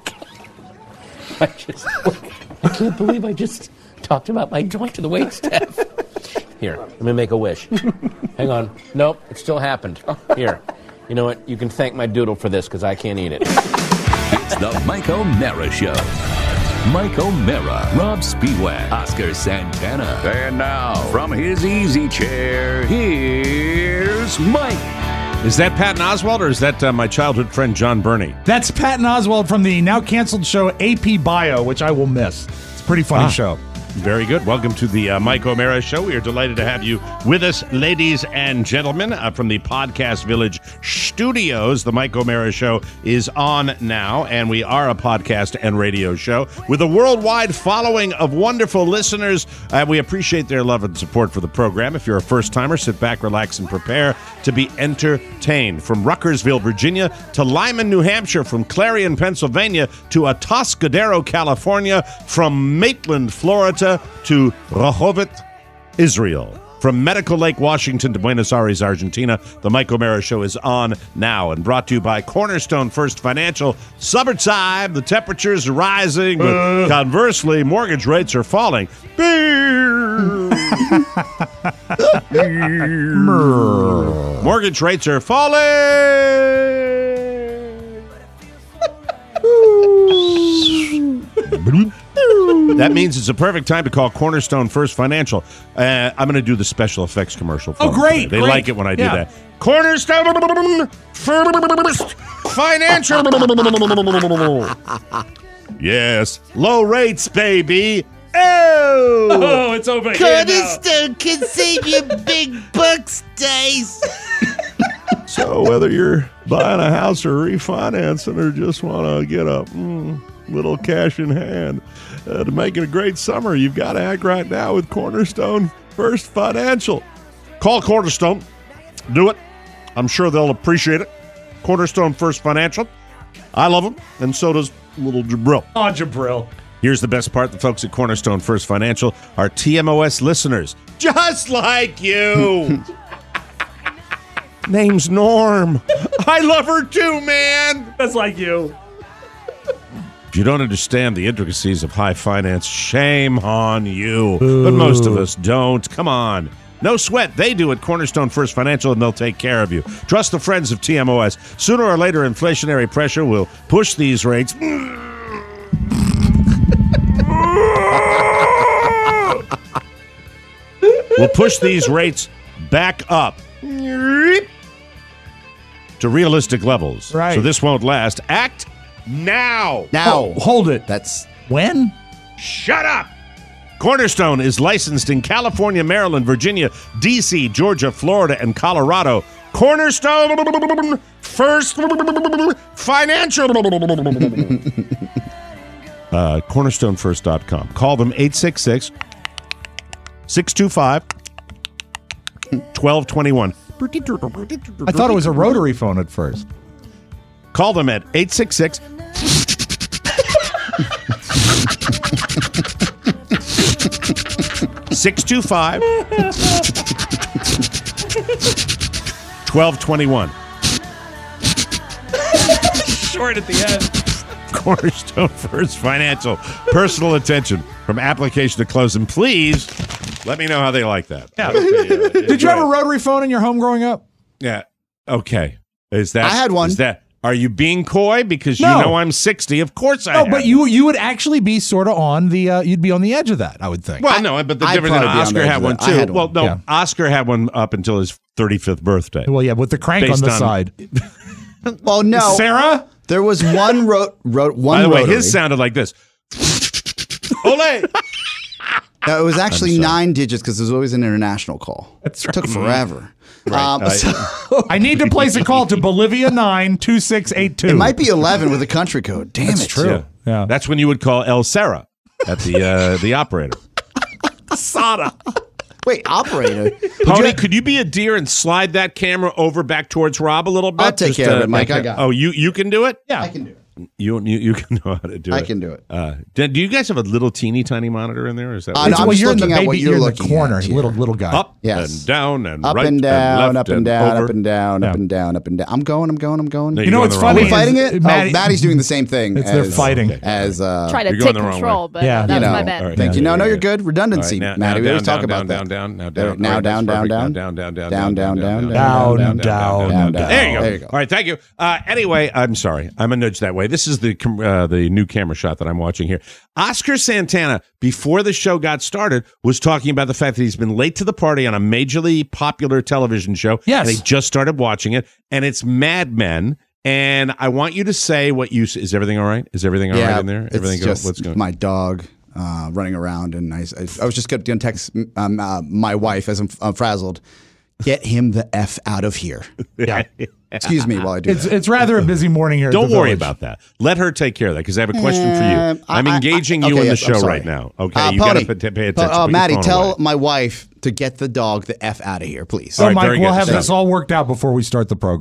I just, I can't believe I just talked about my joint to the waitstaff. Here, let me make a wish. Hang on. Nope, it still happened. Here. You know what? You can thank my doodle for this because I can't eat it. It's the Mike O'Mara Show. Mike O'Mara, Rob Spiewak, Oscar Santana. And now, from his easy chair, here's Mike. Is that Patton Oswalt, or is that uh, my childhood friend John Burney? That's Patton Oswalt from the now canceled show A P Bio, which I will miss. It's a pretty funny Ah. show. Very good. Welcome to the uh, Mike O'Mara Show. We are delighted to have you with us, ladies and gentlemen, uh, from the Podcast Village studios. The Mike O'Mara Show is on now, and we are a podcast and radio show with a worldwide following of wonderful listeners. Uh, we appreciate their love and support for the program. If you're a first-timer, sit back, relax, and prepare to be entertained. From Ruckersville, Virginia, to Lyman, New Hampshire, from Clarion, Pennsylvania, to Atascadero, California, from Maitland, Florida, to Rehovot, Israel. From Medical Lake, Washington to Buenos Aires, Argentina, the Mike O'Mara Show is on now and brought to you by Cornerstone First Financial. Summertime, the temperatures are rising, but uh. conversely, mortgage rates are falling. Mortgage rates are falling. That means it's a perfect time to call Cornerstone First Financial. Uh, I'm going to do the special effects commercial for Oh, them great. today. They great. like it when I do Yeah. that. Cornerstone First Financial. Yes. Low rates, baby. Oh, Oh, it's over here now. Cornerstone can save you big bucks, Dice. So whether you're buying a house or refinancing or just want to get a mm, little cash in hand uh, to make it a great summer, you've got to act right now with Cornerstone First Financial. Call Cornerstone. Do it. I'm sure they'll appreciate it. Cornerstone First Financial. I love them, and so does little Jabril. Oh, Jabril. Here's the best part. The folks at Cornerstone First Financial are T M O S listeners, just like you. Name's Norm. I love her too, man. That's like you. If you don't understand the intricacies of high finance, shame on you. Ooh. But most of us don't. Come on. No sweat. They do at Cornerstone First Financial, and they'll take care of you. Trust the friends of T M O S. Sooner or later, inflationary pressure will push these rates. We'll push these rates back up to realistic levels. Right. So this won't last. Act now. Now. Oh, hold it. That's When? Shut up. Cornerstone is licensed in California, Maryland, Virginia, D C, Georgia, Florida, and Colorado. Cornerstone First Financial. uh, cornerstone first dot com. Call them eight six six, six two five, one two two one. I thought it was a rotary phone at first. Call them at eight six six, six two five, one two two one. Short at the end. Cornerstone First Financial. Personal attention from application to close. And please let me know how they like that. Yeah. Okay, uh, Did you have a rotary phone in your home growing up? Yeah. Okay. Is that? I had one. Is that? Are you being coy because No. you know I'm sixty? Of course I. No, had but you you would actually be sort of on the uh, you'd be on the edge of that, I would think. Well, no, but the I'd difference is probably be on Oscar the edge had of one that. I too. had Well, one. no, Yeah. Oscar had one up until his thirty-fifth birthday. Well, yeah, with the crank Based on the on- side. well, no. Sarah? There was one ro- ro- one By the way, rotary. his sounded like this. Ole! No, it was actually sorry. nine digits because there's always an international call. That's It took right. forever. Um, I- so- I need to place a call to Bolivia nine two six eight two. it might be eleven with a country code. Damn That's it. true. Yeah. Yeah. That's when you would call El Sarah at the uh, the operator. Sada. Wait, operator. Pony, could you be a deer and slide that camera over back towards Rob a little bit? I'll take Just, care of uh, it, Mike. make I it- got it. Oh, you you can do it? Yeah. I can do it. You you you can know how to do I it. can do it. Uh, do, do you guys have a little teeny tiny monitor in there? Or is that Uh, what- no, I'm well, just you're in the looking at baby, what you're in the looking corner, at here. little little guy. up Yes. and down and Up right and down, left up and down, over? up and down, Yeah. up and down, up and down. I'm going, I'm going, I'm going. No, You know you're what's going the Are wrong we funny way. fighting is- it? Maddie- oh, Maddie's doing the same thing. It's as, they're fighting. As uh, Try to You're going take the wrong control, way. but Yeah. uh, that you was know, my bad. All right. thank you. Yeah, No, yeah, no, yeah. you're good. Redundancy, All right, now- Maddie. now We always down, talk about down, that. down, down, There- down, now right, down, that's down, perfect. down, Down, down, down, down, down, down, down, down, down, down. There you go. There you go. All right, thank you. Uh, anyway, I'm sorry. I'm a nudge that way. This is the com- uh, the new camera shot that I'm watching here. Oscar Santana, before the show got started, was talking about the fact that he's been late to the party on a majorly popular television show. Yes. And he just started watching it, and it's Mad Men. And I want you to say what you s- is. Everything all right? Is everything all right Yeah, in there? Everything it's go- just what's going? my dog uh, running around, and I, I, I was just going to text um, uh, my wife as I'm, I'm frazzled. Get him the F out of here. Yeah. Excuse me while I do It's that. it's rather a busy morning here. at Don't the worry village. about that. Let her take care of that because I have a question for Um, you. I'm I- I- engaging I- you okay, in the yes, I'm show sorry. right now. Okay, Uh, you got Pony, to pay attention. Pa- Put uh, your Maddie, phone tell away. my wife to get the dog the F out of here, please. So, All right, Mike, very we'll good. have Thank this you. all worked out before we start the program.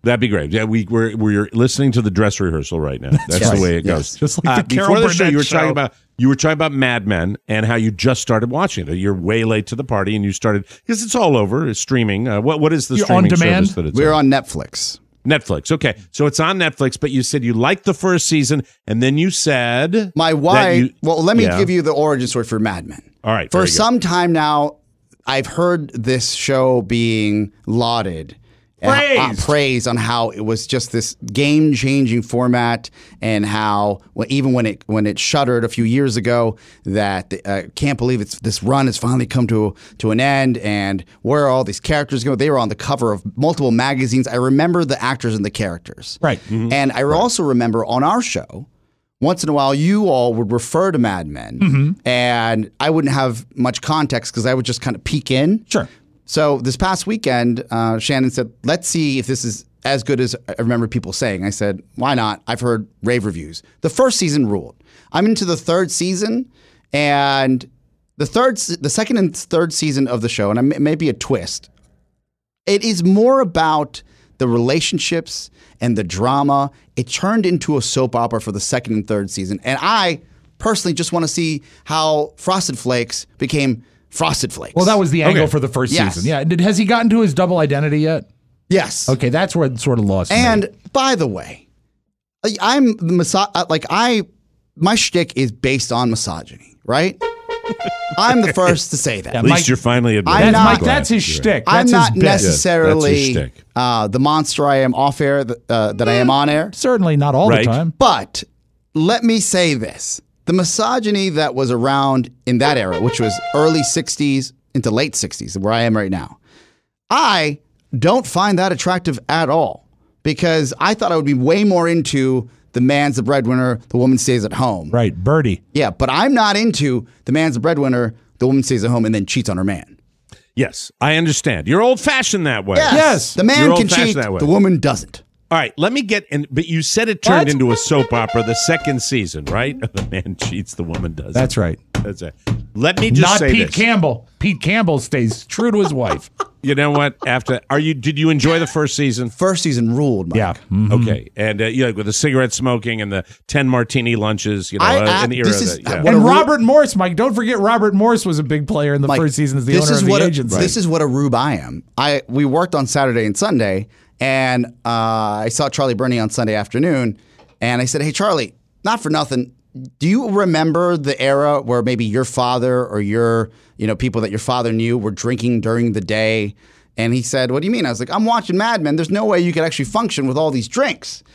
That'd be great. Yeah, we, we're we're listening to the dress rehearsal right now. That's yes. the way it yes. goes. Just like uh, the Carol before the show, Burnett you were show. talking about you were talking about Mad Men and how you just started watching it. You're way late to the party, and you started because it's all over. It's streaming. Uh, what what is the You're streaming on demand? service that it's We're on? on Netflix. Netflix. Okay, so it's on Netflix, but you said you liked the first season, and then you said My that wife. you- well, let me Yeah. give you the origin story for Mad Men. All right, For very good. some time now, I've heard this show being lauded. uh, Praised. Uh, praised on how it was just this game-changing format, and how well, even when it when it shuttered a few years ago, that uh, can't believe it's this run has finally come to to an end, and where are all these characters go? They were on the cover of multiple magazines. I remember the actors and the characters, Right. and I also remember on our show. Once in a while, you all would refer to Mad Men, Mm-hmm. and I wouldn't have much context because I would just kind of peek in. Sure. So this past weekend, uh, Shannon said, let's see if this is as good as I remember people saying. I said, why not? I've heard rave reviews. The first season ruled. I'm into the third season, and the third, se- the second and third season of the show, and it may be a twist, it is more about the relationships and the drama. It turned into a soap opera for the second and third season. And I personally just want to see how Frosted Flakes became Frosted Flakes. Well, that was the angle Okay. for the first Yes. season. Yeah. Did, has he gotten to his double identity yet? Yes. Okay, that's where it sort of lost me. And by the way, I- I'm the miso- uh, like I my shtick is based on misogyny, right? I'm the first to say that. Yeah, At least Mike- you're finally admitting. I'm That's, not- Mike, that's his You're shtick. I'm That's not his bit. necessarily Yeah, that's your shtick. uh, the monster I am off air th- uh, that I am on air. Certainly not all Right. the time. But let me say this. The misogyny that was around in that era, which was early sixties into late sixties, where I am right now, I don't find that attractive at all, because I thought I would be way more into the man's the breadwinner, the woman stays at home. Right, Birdie. Yeah, but I'm not into the man's the breadwinner, the woman stays at home and then cheats on her man. Yes, I understand. You're old-fashioned that way. Yes. Yes. The man You're can old-fashioned cheat, that way. the woman doesn't. All right, let me get in. But you said it turned What? into a soap opera the second season, right? The man cheats, the woman doesn't. That's right. That's it. Let me just Not say Pete this. Campbell. Pete Campbell stays true to his wife. You know what? After are you? Did you enjoy the first season? First season ruled, Mike. Yeah. Mhm. Okay, and uh, you know, with the cigarette smoking and the ten martini lunches, you know, I- uh, I- in the era this is- that, yeah. what a And ru- Robert Morse, Mike. Don't forget Robert Morse was a big player in the Mike, first season as the this owner is of what the a, agency. This is what a rube I am. I we worked on Saturday and Sunday, and uh, I saw Charlie Burney on Sunday afternoon, and I said, "Hey, Charlie, not for nothing. Do you remember the era where maybe your father or your you know people that your father knew were drinking during the day?" And he said, "What do you mean?" I was like, "I'm watching Mad Men. There's no way you could actually function with all these drinks."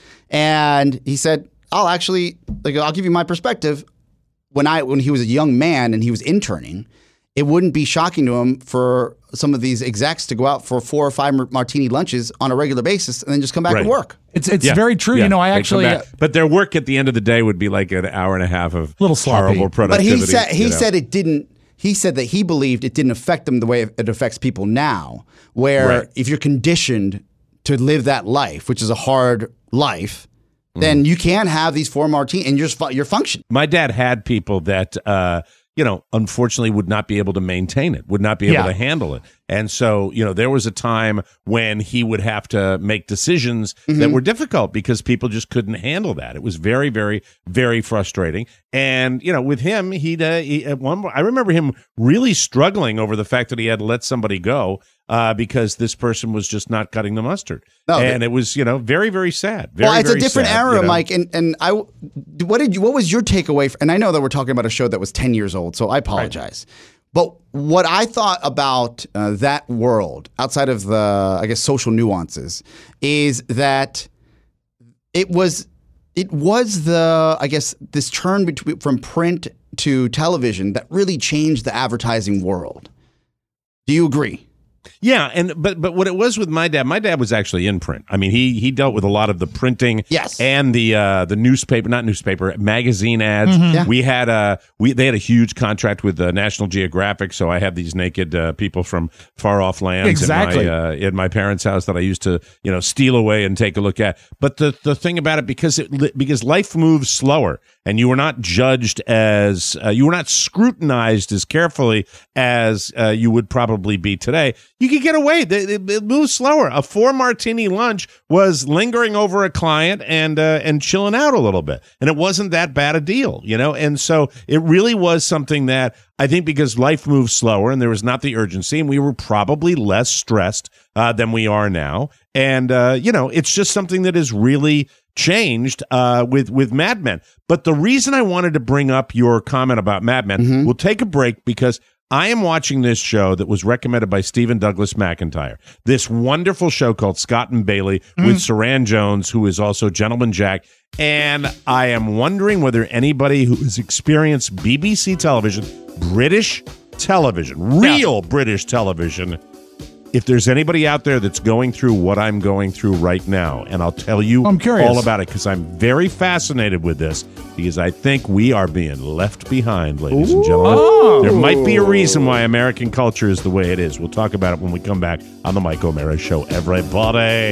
And he said, "I'll actually like I'll give you my perspective. When I when he was a young man and he was interning, it wouldn't be shocking to him for some of these execs to go out for four or five mar- martini lunches on a regular basis and then just come back Right. and work." It's it's Yeah, very true. yeah, You know, I they come actually back. but their work at the end of the day would be like an hour and a half of Little sloppy. horrible But productivity. he said he you know. said it didn't. He said that he believed it didn't affect them the way it affects people now, where Right. if you're conditioned to live that life, which is a hard life, Mm. then you can have these four martinis and you're just fu- you're functioning. My dad had people that, uh, you know, unfortunately would not be able to maintain it, would not be able Yeah. to handle it. And so, you know, there was a time when he would have to make decisions that were difficult because people just couldn't handle that. It was very, very, very frustrating. And, you know, with him, he'd, uh, he, at one, I remember him really struggling over the fact that he had to let somebody go uh, because this person was just not cutting the mustard. No, and they- it was, you know, very, very sad. Very, well, it's a very different sad, era, you know? Mike. And and I, what did you, what was your takeaway? And I know that we're talking about a show that was ten years old, so I apologize. But what I thought about uh, that world, outside of the, I guess, social nuances, is that it was it was the, I guess, this turn between from print to television that really changed the advertising world. Do you agree? Yeah, and but but what it was with my dad, my dad was actually in print. I mean, he he dealt with a lot of the printing, Yes. and the uh, the newspaper, not newspaper, magazine ads. Yeah. We had a we they had a huge contract with uh, National Geographic, so I had these naked uh, people from far off lands Exactly. in my uh, in my parents' house that I used to you know steal away and take a look at. But the the thing about it, because it li- because life moves slower, and you were not judged as uh, you were not scrutinized as carefully as uh, you would probably be today, you could get away. It, it, it moves slower. A four martini lunch was lingering over a client and uh, and chilling out a little bit, and it wasn't that bad a deal, you know. And so it really was something that I think because life moves slower and there was not the urgency, and we were probably less stressed uh, than we are now. And uh, you know, it's just something that has really changed uh, with with Mad Men. But the reason I wanted to bring up your comment about Mad Men, mm-hmm. we'll take a break because I am watching this show that was recommended by Stephen Douglas McIntyre. This wonderful show called Scott and Bailey mm. with Saran Jones, who is also Gentleman Jack. And I am wondering whether anybody who has experienced B B C television, British television, real yeah. British television, if there's anybody out there that's going through what I'm going through right now, and I'll tell you I'm curious. all about it because I'm very fascinated with this because I think we are being left behind, ladies Ooh. and gentlemen. Oh. There might be a reason why American culture is the way it is. We'll talk about it when we come back on the Mike O'Mara Show. Everybody.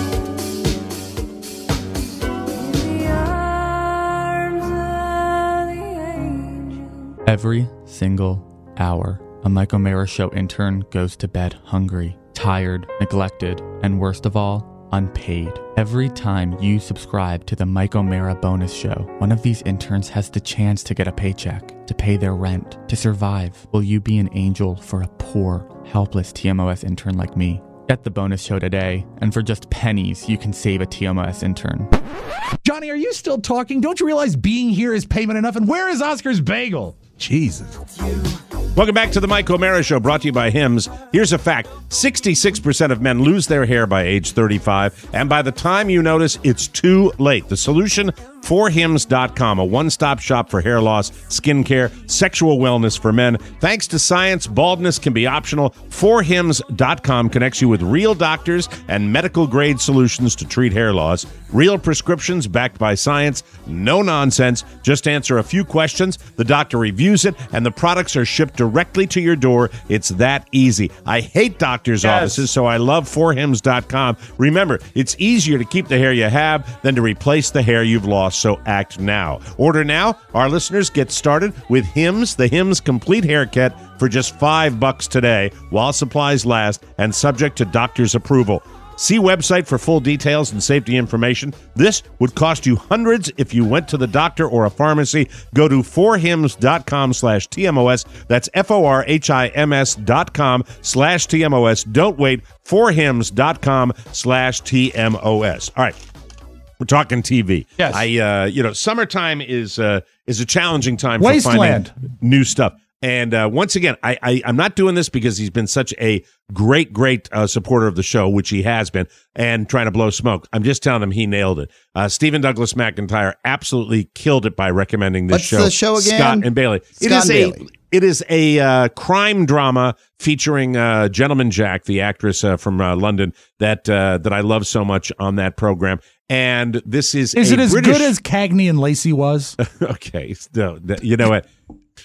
Every single hour, a Mike O'Mara Show intern goes to bed hungry, tired, neglected, and worst of all, unpaid. Every time you subscribe to the Mike O'Mara bonus show, one of these interns has the chance to get a paycheck, to pay their rent, to survive. Will you be an angel for a poor, helpless T M O S intern like me? Get the bonus show today, and for just pennies, you can save a T M O S intern. Johnny, are you still talking? Don't you realize being here is payment enough? And where is Oscar's bagel? Jesus. Welcome back to the Mike O'Mara Show, brought to you by Hims. Here's a fact. sixty-six percent of men lose their hair by age thirty-five, and by the time you notice, it's too late. The solution, for hims dot com, a one-stop shop for hair loss, skincare, sexual wellness for men. Thanks to science, baldness can be optional. for hims dot com connects you with real doctors and medical-grade solutions to treat hair loss. Real prescriptions backed by science. No nonsense. Just answer a few questions. The doctor reviews it, and the products are shipped directly to your door. It's that easy. I hate doctors' yes. offices, so I love for hims dot com. Remember, it's easier to keep the hair you have than to replace the hair you've lost, so act now. Order now. Our listeners get started with Hims, the Hims Complete Hair Kit, for just five bucks today, while supplies last and subject to doctor's approval. See website for full details and safety information. This would cost you hundreds if you went to the doctor or a pharmacy. Go to for hims dot com slash T M O S. That's F O R H I M S dot com slash T M O S. Don't wait. for hims dot com slash T M O S. All right. We're talking T V. Yes. I, uh, you know, summertime is uh, is a challenging time Wasteland. for finding new stuff. And uh, once again, I, I, I'm not doing this because he's been such a great, great uh, supporter of the show, which he has been, and trying to blow smoke. I'm just telling him he nailed it. Uh, Stephen Douglas McIntyre absolutely killed it by recommending this What's show. the show again? Scott and Bailey. Scott it is and a Bailey. It is a uh, crime drama featuring uh, Gentleman Jack, the actress uh, from uh, London that uh, that I love so much on that program. And this is is a it as British... good as Cagney and Lacey was? Okay, no, you know what?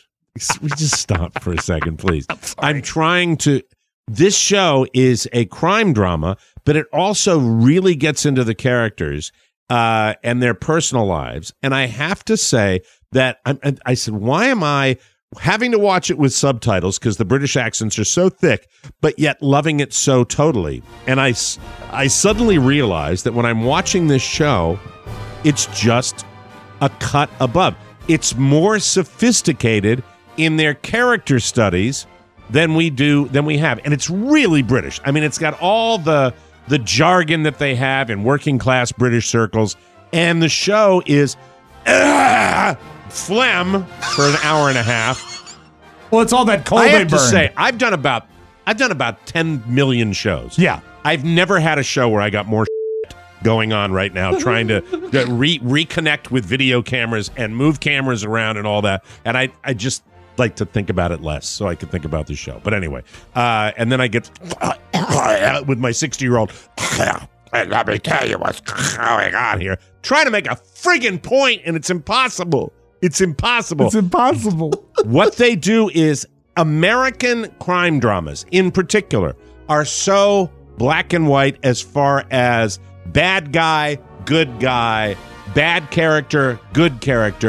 We just stop for a second, please. I'm, I'm trying to. This show is a crime drama, but it also really gets into the characters uh, and their personal lives. And I have to say that I, I said, why am I having to watch it with subtitles because the British accents are so thick, but yet loving it so totally? And I, I suddenly realized that when I'm watching this show, it's just a cut above. It's more sophisticated in their character studies than we do than we have, and it's really British. I mean, it's got all the the jargon that they have in working class British circles, and the show is uh, phlegm for an hour and a half. Well, it's all that coal I they have to burned. say, I've done about I've done about ten million shows. Yeah, I've never had a show where I got more going on right now, trying to re- reconnect with video cameras and move cameras around and all that, and I I just like to think about it less so I could think about the show. But anyway, uh, and then I get with my sixty-year-old, let me tell you what's going on here. Trying to make a friggin' point, and it's impossible. It's impossible. It's impossible. What they do is American crime dramas, in particular, are so black and white as far as bad guy, good guy, bad character, good character.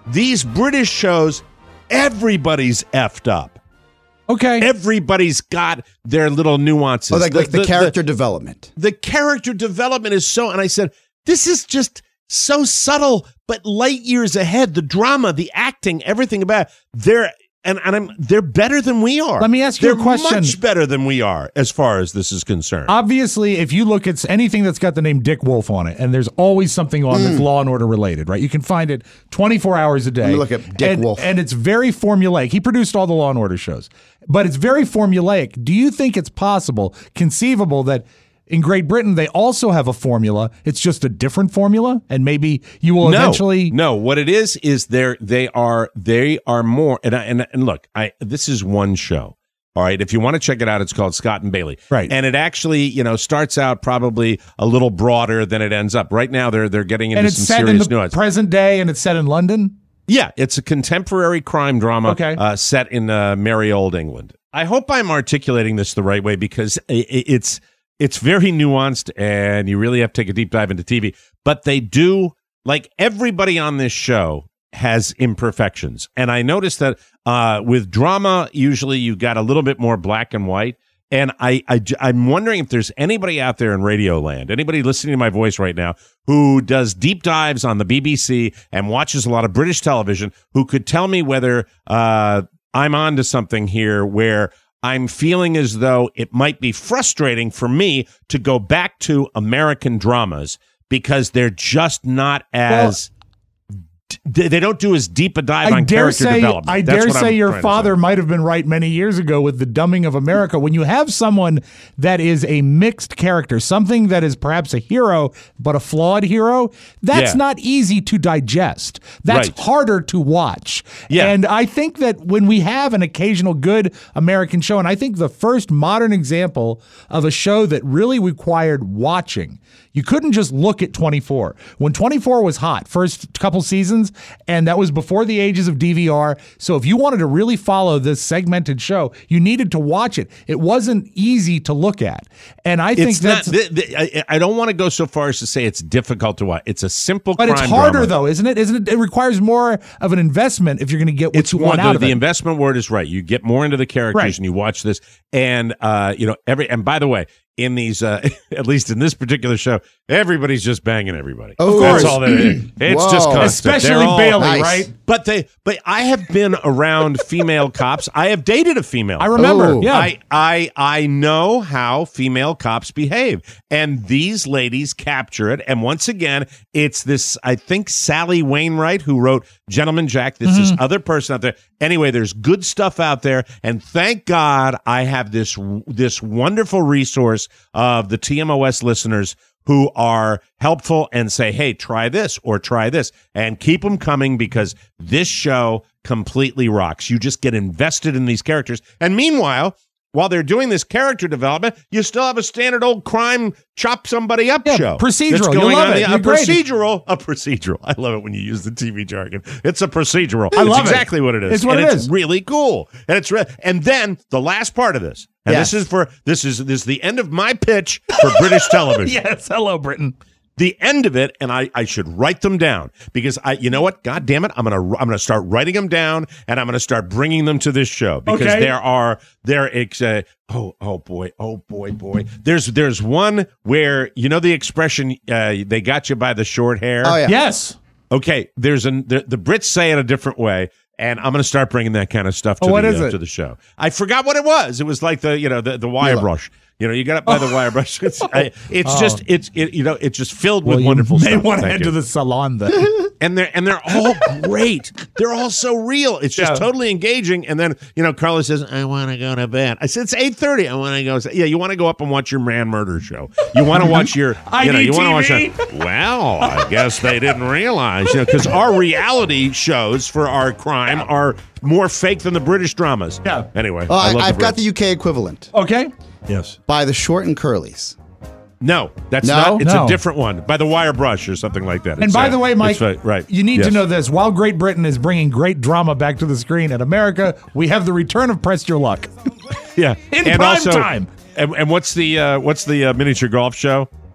These British shows, everybody's effed up. Okay. Everybody's got their little nuances. Oh, like, like the, the character the, development. The character development is so, and I said, this is just so subtle, but light years ahead. The drama, the acting, everything about it, they're and, and I'm they're better than we are. Let me ask you they're a question. Much better than we are as far as this is concerned. Obviously, if you look at anything that's got the name Dick Wolf on it, and there's always something on mm. that's Law and Order related, right? You can find it twenty-four hours a day. Let me look at Dick and, Wolf, and it's very formulaic. He produced all the Law and Order shows, but it's very formulaic. Do you think it's possible, conceivable that in Great Britain, they also have a formula. It's just a different formula, and maybe you will no, eventually. No, what it is is they're they are they are more. And I, and and look, I this is one show. All right, if you want to check it out, it's called Scott and Bailey. Right, and it actually you know starts out probably a little broader than it ends up. Right now, they're they're getting into and it's some set serious in the nuance. Present day, and it's set in London. Yeah, it's a contemporary crime drama okay. uh, set in uh, merry old England. I hope I'm articulating this the right way because it's. It's very nuanced, and you really have to take a deep dive into T V. But they do, like everybody on this show has imperfections. And I noticed that uh, with drama, usually you got a little bit more black and white. And I, I, I'm wondering if there's anybody out there in Radio Land, anybody listening to my voice right now, who does deep dives on the B B C and watches a lot of British television, who could tell me whether uh, I'm onto something here where I'm feeling as though it might be frustrating for me to go back to American dramas because they're just not as well, d- they don't do as deep a dive I on dare character say, development. I That's dare what say I'm your father might have been right many years ago with the dumbing of America. When you have someone that is a mixed character, something that is perhaps a hero but a flawed hero, that's yeah. not easy to digest. That's right. harder to watch. Yeah. And I think that when we have an occasional good American show, and I think the first modern example of a show that really required watching, you couldn't just look at twenty-four. When twenty-four was hot, first couple seasons, and that was before the ages of D V R. So if you wanted to really follow this segmented show, you needed to watch it. It wasn't easy to look at. And I think it's that's... Not, the, the, I, I don't want to go so far as to say it's difficult to watch. It's a simple But crime it's harder, drama. though, isn't it? Isn't it? It requires more of an investment if you're going to get what It's you one, want the, out of the it. investment word is right. You get more into the characters Right. and you watch this. And, uh, you know, every, and by the way, in these, uh, at least in this particular show, everybody's just banging everybody. Of That's course. all there is. It's Whoa. just constant. Especially They're all- Bailey, nice. right? But they, but I have been around female cops. I have dated a female. I remember. Oh. Yeah. I, I, I know how female cops behave, and these ladies capture it. And once again, it's this. I think Sally Wainwright, who wrote Gentleman Jack. This Mm-hmm. is other person out there. Anyway, there's good stuff out there, and thank God I have this this wonderful resource of the T M O S listeners who are helpful and say, hey, try this or try this, and keep them coming because this show completely rocks. You just get invested in these characters. And meanwhile, while they're doing this character development, you still have a standard old crime chop somebody up Yeah, show. procedural. That's You going love on it. the- You're a great. procedural. A procedural. I love it when you use the T V jargon. It's a procedural. I love it's it. exactly what it is. It's what and it it's is. really cool. And it's re- and then the last part of this. And Yes. this is for this is this is the end of my pitch for British television. Yes. Hello, Britain. The end of it, and I, I should write them down because I, you know what? God damn it, I'm gonna I'm gonna start writing them down, and I'm gonna start bringing them to this show because Okay. there are there ex- uh, oh oh boy oh boy boy there's there's one where you know the expression uh, they got you by the short hair. Oh, yeah. Yes. Okay, there's an the, the Brits say it a different way. And I'm going to start bringing that kind of stuff to, Oh, what the, is uh, it? to the show. I forgot what it was. It was like the you know the, the wire Mila. brush. You know, you got up by the wire brush. It's, I, it's Oh. just it's it, you know it's just filled Well, with you wonderful may stuff. want to Thank head you. to the salon then. and they're and they're all great. They're all so real. It's just Yeah. totally engaging. And then you know, Carla says, "I want to go to bed." I said, "It's eight thirty. I want to go." Yeah, you want to go up and watch your man murder show. You want to watch your you know you want to watch. A, well, I guess they didn't realize you know because our reality shows for our crime are more fake than the British dramas. Yeah. Anyway, Oh, I I, love I've the got Brits. the U K equivalent. Okay. Yes. By the Short and Curlies. No, that's No? not. It's No. a different one. By the wire brush or something like that. And It's, by uh, the way, Mike, it's, uh, right. you need Yes. to know this. While Great Britain is bringing great drama back to the screen in America, we have the return of Press Your Luck. Yeah, In and prime also, time. And, and what's the uh, what's the uh, miniature golf show?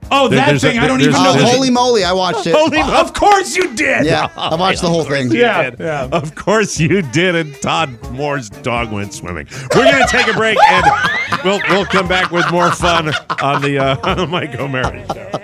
Oh, There- that there's a- thing! I don't there's- even know. Oh, there's a- holy moly! I watched it. Holy Of course you did. Yeah, I watched the whole thing. Yeah, yeah. Of course you did, and Todd Moore's dog went swimming. We're going to take a break, and we'll we'll come back with more fun on the uh, on the Mike O'Mara Show.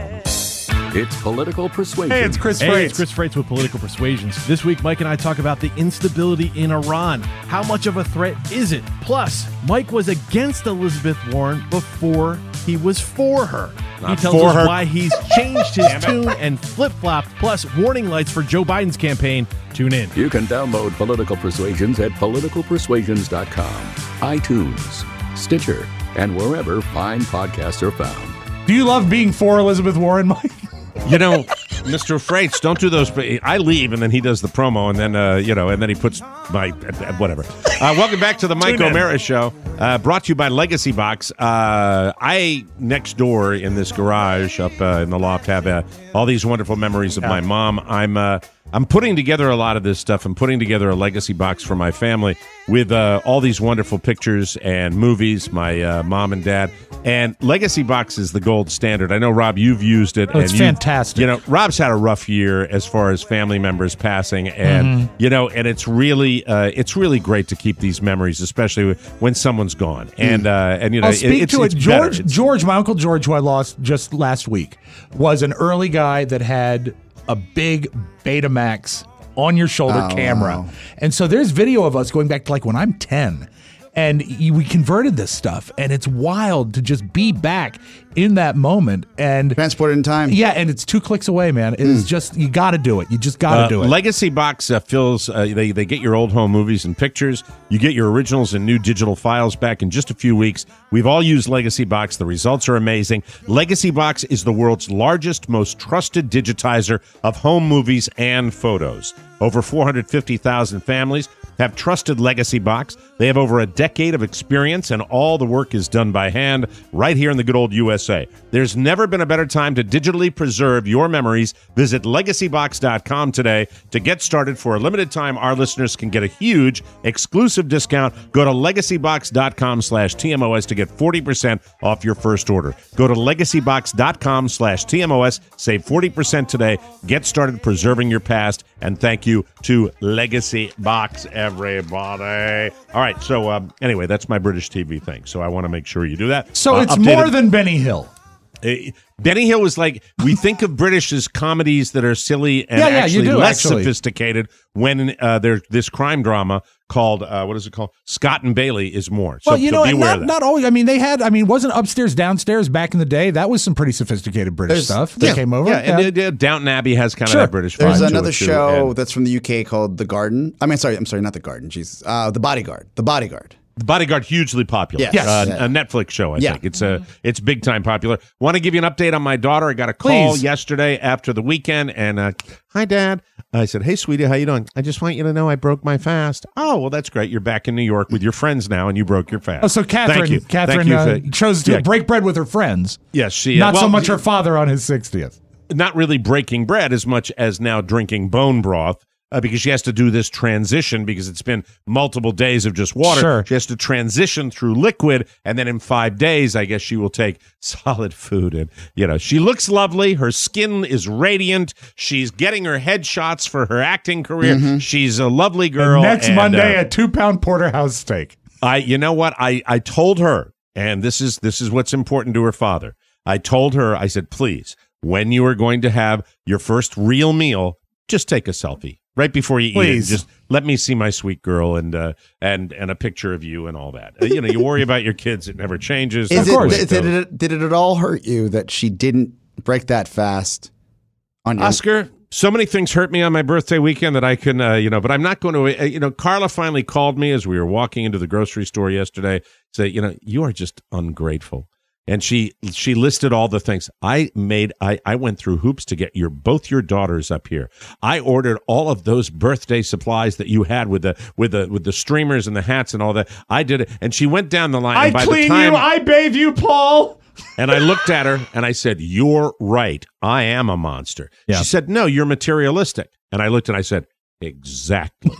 It's Political Persuasion. Hey, it's Chris Hey, Freites. it's Chris Freites with Political Persuasions. This week, Mike and I talk about the instability in Iran. How much of a threat is it? Plus, Mike was against Elizabeth Warren before he was for her. Not he tells for us her. why he's changed his tune and flip-flopped, plus warning lights for Joe Biden's campaign. Tune in. You can download Political Persuasions at political persuasions dot com, iTunes, Stitcher, and wherever fine podcasts are found. Do you love being for Elizabeth Warren, Mike? You know, Mister Freites, don't do those. I leave, and then he does the promo, and then uh, you know, and then he puts my whatever. Uh, welcome back to the Mike O'Mara Show, uh, brought to you by Legacy Box. Uh, I next door in this garage up uh, in the loft have uh, all these wonderful memories of my mom. I'm uh, I'm putting together a lot of this stuff. I'm putting together a Legacy Box for my family with uh, all these wonderful pictures and movies. My uh, mom and dad. And Legacy Box is the gold standard. I know, Rob, you've used it. Oh, it's and you- fantastic. You know, Rob's had a rough year as far as family members passing, and Mhm. you know, and it's really, uh, it's really great to keep these memories, especially when someone's gone. And uh, and you know, I'll speak it's, to it's it. better. George, It's- George, my uncle George, who I lost just last week, was an early guy that had a big Betamax on your shoulder Oh, camera, wow. and so there's video of us going back to like when I'm ten. And y- we converted this stuff, and it's wild to just be back in that moment and transported in time. Yeah, and it's two clicks away, man. It is just you got to do it. You just got to Uh, do it. Legacy Box uh, fills. Uh, they they get your old home movies and pictures. You get your originals and new digital files back in just a few weeks. We've all used Legacy Box. The results are amazing. Legacy Box is the world's largest, most trusted digitizer of home movies and photos. Over four hundred fifty thousand families have trusted Legacy Box. They have over a decade of experience, and all the work is done by hand right here in the good old U S A. There's never been a better time to digitally preserve your memories. Visit legacy box dot com today to get started. For a limited time, our listeners can get a huge exclusive discount. Go to legacy box dot com slash T M O S to get forty percent off your first order. Go to legacy box dot com slash T M O S. Save forty percent today. Get started preserving your past. And thank you to Legacy Box, everybody. All right. So um, anyway, that's my British T V thing. So I want to make sure you do that. so Uh, it's updated- more than Benny Hill. Uh, Benny Hill was like, we think of British as comedies that are silly and Yeah, yeah, you actually do, less actually. sophisticated when uh, there's this crime drama called, uh, what is it called? Scott and Bailey is more. So, Well, you so know, be and aware not, of that. not always. I mean, they had. I mean, wasn't upstairs, downstairs back in the day? That was some pretty sophisticated British There's- stuff that yeah, came over. Yeah, and uh, Downton Abbey has kind Sure. of that British vibe There's to another it, too, show and that's from the U K called The Garden. I mean, sorry, I'm sorry, not The Garden. Jesus, uh, The Bodyguard. The Bodyguard. The Bodyguard, hugely popular. Yes. Uh, Yeah. A Netflix show, I Yeah. think. It's uh, it's big time popular. Want to give you an update on my daughter. I got a call Please. yesterday after the weekend, and uh, hi, Dad. I said, hey, sweetie, how you doing? I just want you to know I broke my fast. Oh, well, that's great. You're back in New York with your friends now, and you broke your fast. Oh, so Catherine, Thank you. Catherine Thank you uh, for- chose to Yeah. break bread with her friends. Yes, she. Not well, so much her father on his sixtieth. Not really breaking bread as much as now drinking bone broth. Uh, because she has to do this transition because it's been multiple days of just water. Sure. She has to transition through liquid, and then in five days, I guess she will take solid food. And, you know, she looks lovely. Her skin is radiant. She's getting her headshots for her acting career. Mhm. She's a lovely girl. And next and, Monday, uh, a two-pound porterhouse steak. I, you know what? I, I told her, and this is this is what's important to her father. I told her, I said, please, when you are going to have your first real meal, just take a selfie right before you Please. eat it. Just let me see my sweet girl and uh, and and a picture of you and all that. Uh, you know, you worry about your kids; it never changes. Is That's the way it, it did, goes. it, did it at all hurt you that she didn't break that fast on your Oscar, so many things hurt me on my birthday weekend that I can, uh, you know, but I'm not going to, uh, you know, Carla finally called me as we were walking into the grocery store yesterday, say, you know, you are just ungrateful. And she she listed all the things I made. I, I went through hoops to get your both your daughters up here. I ordered all of those birthday supplies that you had with the with the with the streamers and the hats and all that. I did it, and she went down the line. I and by clean the time, you. I bathe you, Paul. and I looked at her and I said, "You're right. I am a monster." Yeah. She said, "No, you're materialistic." And I looked and I said, "Exactly."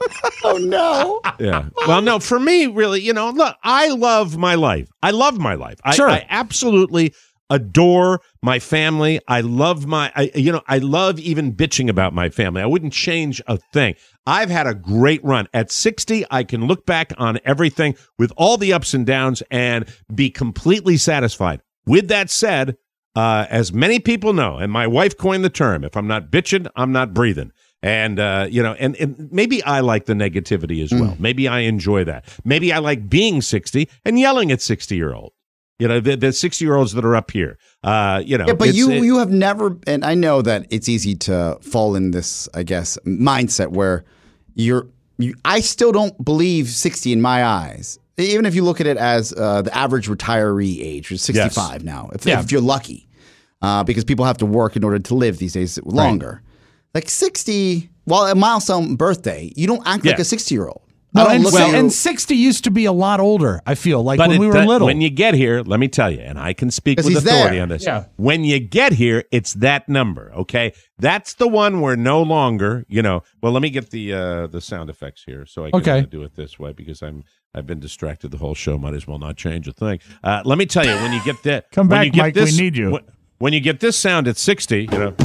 Oh no. Yeah. Well, no, for me, really, you know, look, I love my life. I love my life. I, Sure. I absolutely adore my family. I love my, I, you know, I love even bitching about my family. I wouldn't change a thing. I've had a great run. At sixty, I can look back on everything with all the ups and downs and be completely satisfied. With that said, uh, as many people know, and my wife coined the term, if I'm not bitching, I'm not breathing. And, uh, you know, and, and maybe I like the negativity as well. Mm. Maybe I enjoy that. Maybe I like being sixty and yelling at sixty-year-olds. You know, the, the sixty-year-olds that are up here, uh, you know. Yeah, but you it, you have never, and I know that it's easy to fall in this, I guess, mindset where you're, you, I still don't believe sixty in my eyes. Even if you look at it as uh, the average retiree age, which is sixty-five yes. now, if, yeah. if you're lucky, uh, because people have to work in order to live these days longer. Right. Like sixty, well, a milestone birthday, you don't act yeah. like a sixty-year-old. No, and, well, and sixty used to be a lot older, I feel, like when it, we were that, little. When you get here, let me tell you, and I can speak with authority there. on this. Yeah. When you get here, it's that number, okay? That's the one where no longer, you know, well, let me get the uh, the sound effects here so I can okay. uh, do it this way because I'm, I've been distracted the whole show. Might as well not change a thing. Uh, let me tell you, when you get that. Come when back, you get Mike, this, we need you. When, when you get this sound at sixty, you know,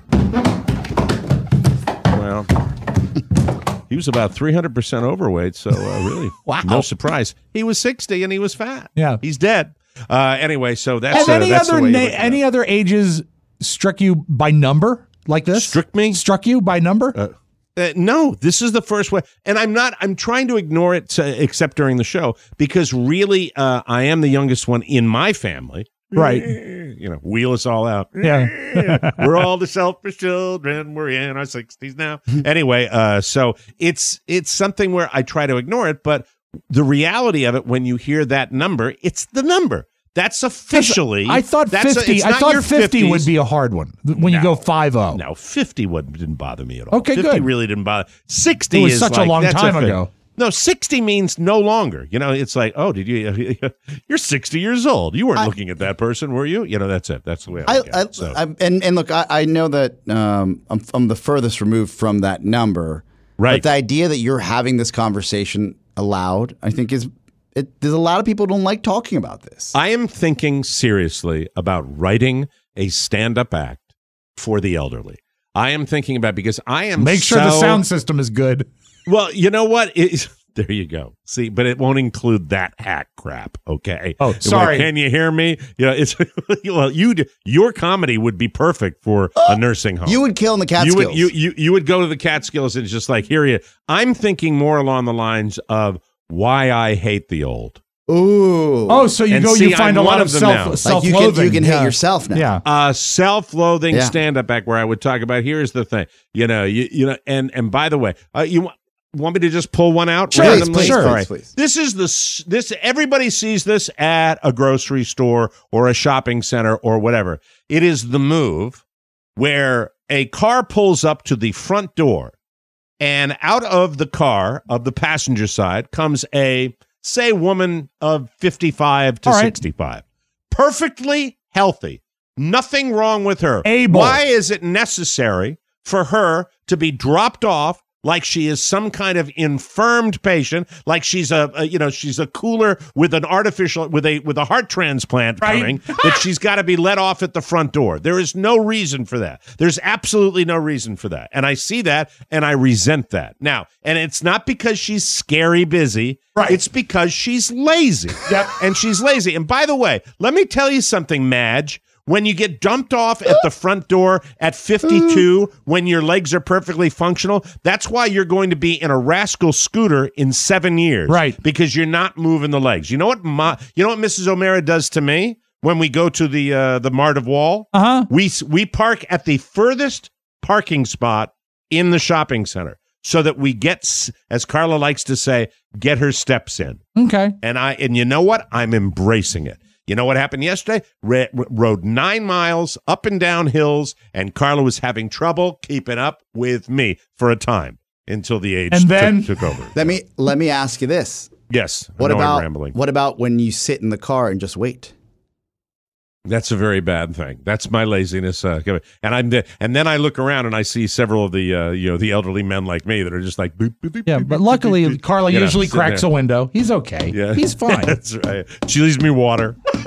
well... He was about three hundred percent overweight, so uh, really, wow. no surprise. He was sixty and he was fat. Yeah. He's dead. Uh, anyway, so that's Have uh, any that's other the way na- you look at any it. other ages struck you by number like this? Struck me? Struck you by number? Uh, uh, no, this is the first way. And I'm not, I'm trying to ignore it to, except during the show because really uh, I am the youngest one in my family. Right. You know, wheel us all out. Yeah. We're all the selfish children. We're in our sixties now. Anyway, uh, so it's it's something where I try to ignore it, but the reality of it, when you hear that number, it's the number. That's officially. I thought that's fifty. A, I thought fifty fifties. would be a hard one when no, you go five zero. No, fifty would, didn't bother me at all. Okay, fifty good. really didn't bother. Sixty it was is such like, a long that's time a ago. No, sixty means no longer. You know, it's like, oh, did you? You're sixty years old. You weren't I, looking at that person, were you? You know, that's it. That's the way I look I, at it. So. I, and and look, I, I know that um, I'm, I'm the furthest removed from that number. Right. But the idea that you're having this conversation aloud, I think, is it, there's a lot of people who don't like talking about this. I am thinking seriously about writing a stand-up act for the elderly. I am thinking about because I am make sure so, the sound system is good. Well, you know what? It, there you go. See, but it won't include that hack crap. Okay. Oh, sorry. Like, can you hear me? You know, it's well, you your comedy would be perfect for a nursing home. You would kill in the Catskills. You would you you you would go to the Catskills and just like hear you. I'm thinking more along the lines of why I hate the old. Ooh. Oh, so you and go, see, you find I'm a lot one of of them self, now. self-loathing. Like you can, you can yeah. hate yourself now. Yeah. Uh, self-loathing Yeah. stand-up act where I would talk about, here's the thing, you know, you, you know, and, and by the way, uh, you want, want me to just pull one out? Sure, randomly? please, All please, right. please. This is the, s- this, everybody sees this at a grocery store or a shopping center or whatever. It is the move where a car pulls up to the front door and out of the car of the passenger side comes a, say, woman of fifty-five to All right. sixty-five. Perfectly healthy. Nothing wrong with her. Able. Why is it necessary for her to be dropped off like she is some kind of infirmed patient, like she's a, a you know, she's a cooler with an artificial, with a with a heart transplant Right. coming, that she's got to be let off at the front door? There is no reason for that. There's absolutely no reason for that. And I see that and I resent that. Now, and it's not because she's scary busy. Right. It's because she's lazy. Yep. And she's lazy. And by the way, let me tell you something, Madge. When you get dumped off at the front door at fifty-two, when your legs are perfectly functional, that's why you're going to be in a rascal scooter in seven years. Right. Because you're not moving the legs. You know what Ma, you know what Missus O'Mara does to me when we go to the uh, the Mart of Wall? Uh-huh. We we park at the furthest parking spot in the shopping center so that we get, as Carla likes to say, get her steps in. Okay. And I and you know what? I'm embracing it. You know what happened yesterday? Re- rode nine miles up and down hills, and Carla was having trouble keeping up with me for a time until the age And then- took, took over. Let me let me ask you this. Yes. I What know I'm about rambling? what about when you sit in the car and just wait? That's a very bad thing. That's my laziness. Uh, and I'm the, and then I look around and I see several of the uh, you know the elderly men like me that are just like boop, boop, boop, Yeah, boop, but boop, luckily boop, boop. Carla You know, usually sitting cracks there. a window. He's okay. Yeah, He's fine. That's right. She leaves me water.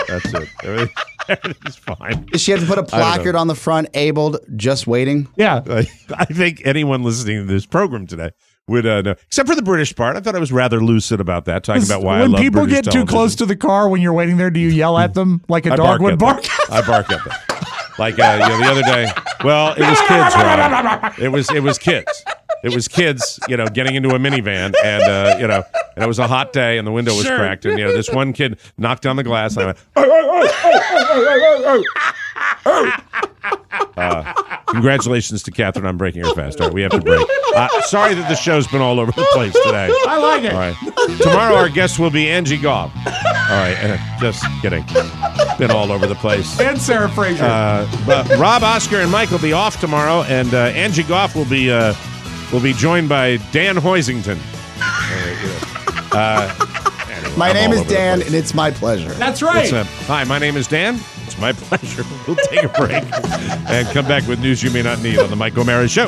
That's it. Everything, everything's fine. Did she have to put a placard on the front, abled, just waiting? Yeah. I, I think anyone listening to this program today would uh, know, except for the British part. I thought I was rather lucid about that, talking about why I when love people British get too television. close to the car when you're waiting there, do you yell at them like a I dog bark would at bark? them. I bark at them. Like uh, you know, the other day. Well, it was kids, Rob. It was it was kids. It was kids, you know, getting into a minivan, and uh, you know, and it was a hot day, and the window was Sure. cracked, and you know, this one kid knocked down the glass, and I went, oh, oh, oh, oh, oh, oh. Uh, congratulations to Catherine on breaking her fast. All right, we have to break. Uh, sorry that the show's been all over the place today. I like it. All right. Tomorrow our guest will be Angie Goff. All right, uh, just kidding. Been all over the place. And Sarah Fraser. Uh, but Rob, Oscar, and Mike will be off tomorrow, and uh, Angie Goff will be uh, will be joined by Dan Hoisington. Uh, anyway, My I'm name all is over the Dan, place. and it's my pleasure. That's right. It's, uh, hi, my name is Dan. It's my pleasure. We'll take a break and come back with news you may not need on the Mike O'Mara Show.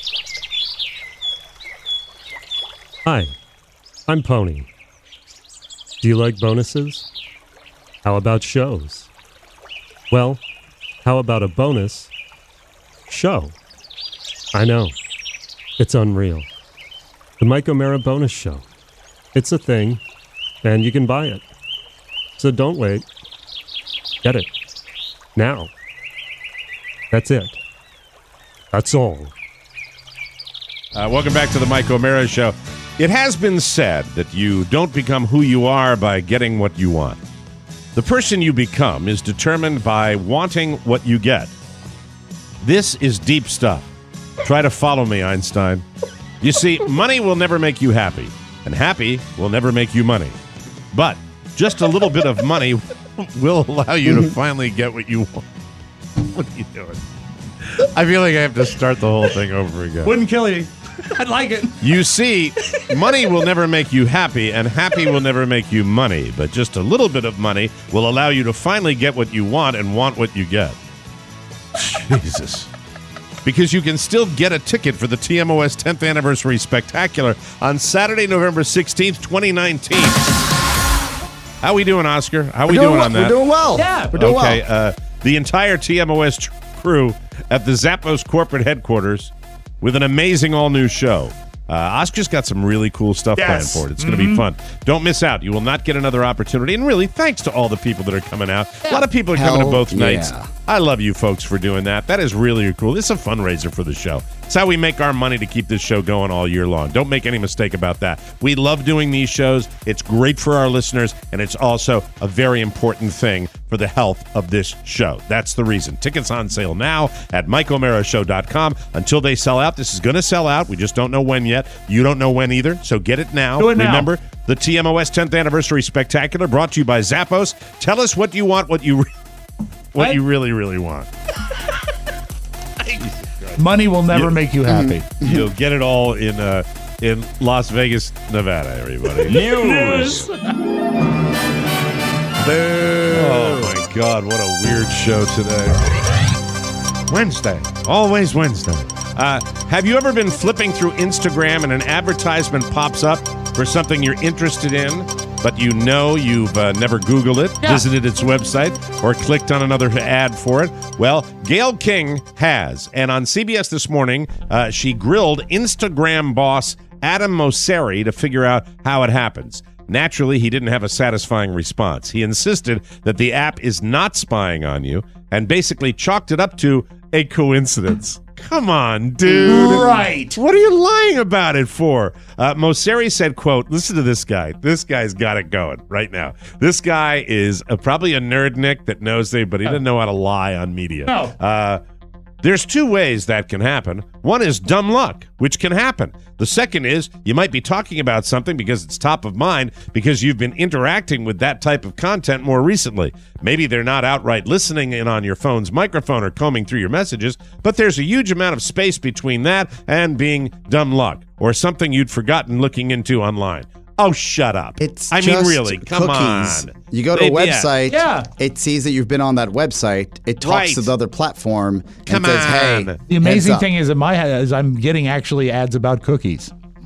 Hi, I'm Pony. Do you like bonuses? How about shows? Well, how about a bonus show? I know. It's unreal. The Mike O'Mara Bonus Show. It's a thing, and you can buy it. So don't wait. Get it. Now. That's it. That's all. Uh, welcome back to the Mike O'Mara Show. It has been said that you don't become who you are by getting what you want. The person you become is determined by wanting what you get. This is deep stuff. Try to follow me, Einstein. You see, money will never make you happy, and happy will never make you money. But just a little bit of money will allow you to finally get what you want. What are you doing? I feel like I have to start the whole thing over again. Wouldn't kill you. I'd like it. You see, money will never make you happy, and happy will never make you money. But just a little bit of money will allow you to finally get what you want and want what you get. Jesus. Because you can still get a ticket for the T M O S tenth Anniversary Spectacular on Saturday, November sixteenth, twenty nineteen. How we doing, Oscar? How we We're doing, doing on well. that? We're doing well. Yeah. We're doing okay, well. uh, the entire T M O S tr- crew at the Zappos corporate headquarters with an amazing all-new show. Uh, Oscar's got some really cool stuff Yes. planned for it. It's going to Mm-hmm. be fun. Don't miss out. You will not get another opportunity. And really, thanks to all the people that are coming out. A lot of people are coming to Hell both yeah. nights. I love you folks for doing that. That is really cool. This is a fundraiser for the show. It's how we make our money to keep this show going all year long. Don't make any mistake about that. We love doing these shows. It's great for our listeners, and it's also a very important thing for the health of this show. That's the reason. Tickets on sale now at mike o'mara show dot com until they sell out. This is going to sell out. We just don't know when yet. You don't know when either, so get it now. Do it now. Remember, the T M O S tenth Anniversary Spectacular brought to you by Zappos. Tell us what you want, what you re- what What? you really, really want. Money will never You- make you happy. You'll get it all in uh, in Las Vegas, Nevada, everybody. News. Oh, my God. What a weird show today. Wednesday. Always Wednesday. Uh, have you ever been flipping through Instagram and an advertisement pops up for something you're interested in, but you know you've uh, never Googled it, Yeah. visited its website, or clicked on another ad for it? Well, Gayle King has. And on C B S This Morning, uh, she grilled Instagram boss Adam Mosseri to figure out how it happens. Naturally, he didn't have a satisfying response. He insisted that the app is not spying on you and basically chalked it up to a coincidence. Come on, dude. Right. What are you lying about it for? Uh, Mosseri said, quote, listen to this guy. This guy's got it going right now. This guy is uh, probably a nerd, Nick, that knows they, but he doesn't know how to lie on media. No. Uh, there's two ways that can happen. One is dumb luck, which can happen. The second is you might be talking about something because it's top of mind because you've been interacting with that type of content more recently. Maybe they're not outright listening in on your phone's microphone or combing through your messages, but there's a huge amount of space between that and being dumb luck or something you'd forgotten looking into online. Oh, shut up. It's I mean, just really, come cookies. on. You go to a They- yeah. website, Yeah. it sees that you've been on that website, it talks Right. to the other platform Come and says, hey, on. The amazing heads up. thing is in my head is I'm getting actually ads about cookies.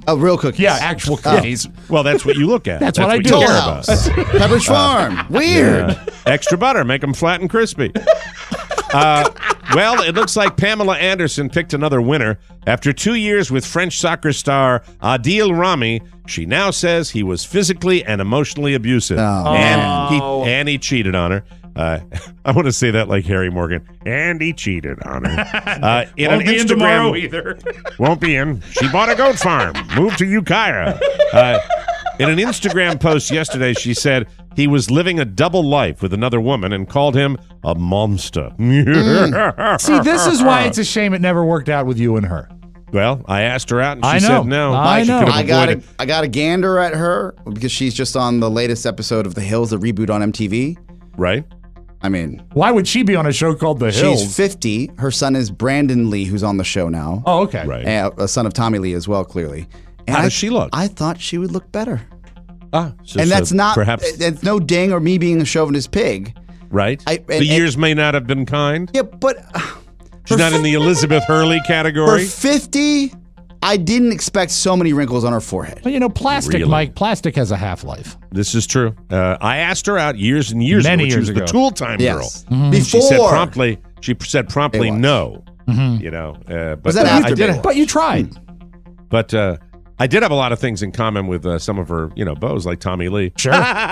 Oh, real cookies. Yeah, actual cookies. Well, that's what you look at. That's what I you do. care Toll about. House. Pepperidge Farm. Weird. Yeah. Extra butter, make them flat and crispy. Uh, well, it looks like Pamela Anderson picked another winner. After two years with French soccer star Adil Rami, she now says he was physically and emotionally abusive. Oh. And, he, and he cheated on her. Uh, I want to say that like Harry Morgan. And he cheated on her. Uh, in Won't an be in Instagram, tomorrow either. Won't be in. She bought a goat farm. Moved to Ukiah. Uh, in an Instagram post yesterday, she said he was living a double life with another woman and called him a monster. Mm. See, this is why it's a shame it never worked out with you and her. Well, I asked her out, and she I know. said no. I She know. could have I got a, avoided- I got a gander at her because she's just on the latest episode of The Hills, the reboot on M T V. Right? I mean, Why would she be on a show called The Hills? she's fifty. Her son is Brandon Lee, who's on the show now. Oh, okay. Right. And a son of Tommy Lee as well, clearly. And How I, does she look? I thought she would look better. Ah, so- and so that's not, perhaps it's no ding or me being a chauvinist pig. right. I- and- the and- years may not have been kind. Yeah, but uh, She's for not in the Elizabeth Hurley for category. fifty, I didn't expect so many wrinkles on her forehead. Well, you know, plastic, Really? Mike, plastic has a half-life. This is true. Uh, I asked her out years and years Many ago. She years was ago. the Tool Time Yes. girl. Mhm. She said Before. promptly. She said promptly It was. no. Mhm. You know, uh, but Was that uh, after I did. Baywatch? But you tried. But uh, I did have a lot of things in common with uh, some of her, you know, beaux like Tommy Lee. Sure.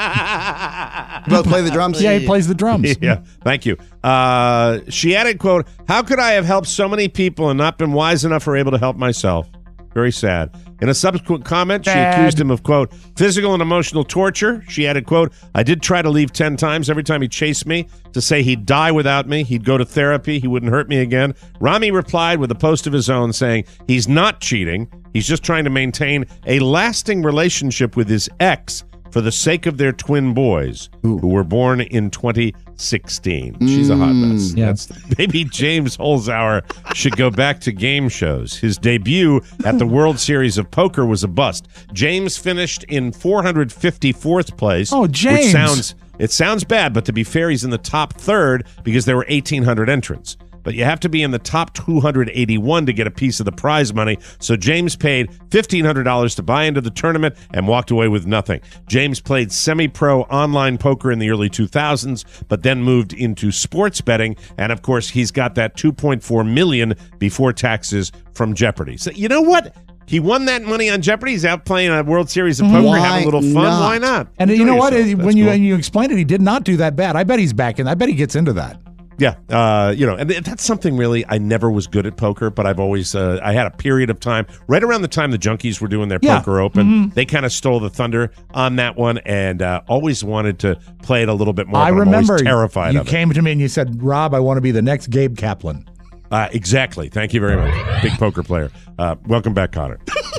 You both play the drums? Yeah, he plays the drums. Yeah, thank you. Uh, she added, quote, "How could I have helped so many people and not been wise enough or able to help myself?" Very sad. In a subsequent comment, she Sad. accused him of, quote, physical and emotional torture. She added, quote, "I did try to leave ten times. Every time he chased me to say he'd die without me, he'd go to therapy, he wouldn't hurt me again." Rami replied with a post of his own saying he's not cheating. He's just trying to maintain a lasting relationship with his ex for the sake of their twin boys, who were born in twenty sixteen. She's a hot mess. Yeah. That's, maybe James Holzhauer should go back to game shows. His debut at the World Series of Poker was a bust. James finished in four hundred fifty-fourth place. Oh, James. Which sounds, it sounds bad, but to be fair, he's in the top third because there were eighteen hundred entrants. But you have to be in the top two hundred eighty-one to get a piece of the prize money. So James paid fifteen hundred dollars to buy into the tournament and walked away with nothing. James played semi-pro online poker in the early two thousands, but then moved into sports betting. And of course, he's got that two point four million dollars before taxes from Jeopardy. So you know what? He won that money on Jeopardy. He's out playing a World Series of Poker, Why having a little fun. not? Why not? And Enjoy you know what? yourself. That's When you cool. when you explained it, he did not do that bad. I bet he's back in. I bet he gets into that. Yeah, uh, you know, and th- that's something really. I never was good at poker, but I've always. Uh, I had a period of time right around the time the Junkies were doing their Yeah. Poker Open. Mhm. They kind of stole the thunder on that one, and uh, always wanted to play it a little bit more. I but I'm remember always terrified you of it. came to me and you said, "Rob, I want to be the next Gabe Kaplan." Uh, exactly. Thank you very much. Big poker player. Uh, welcome back, Connor.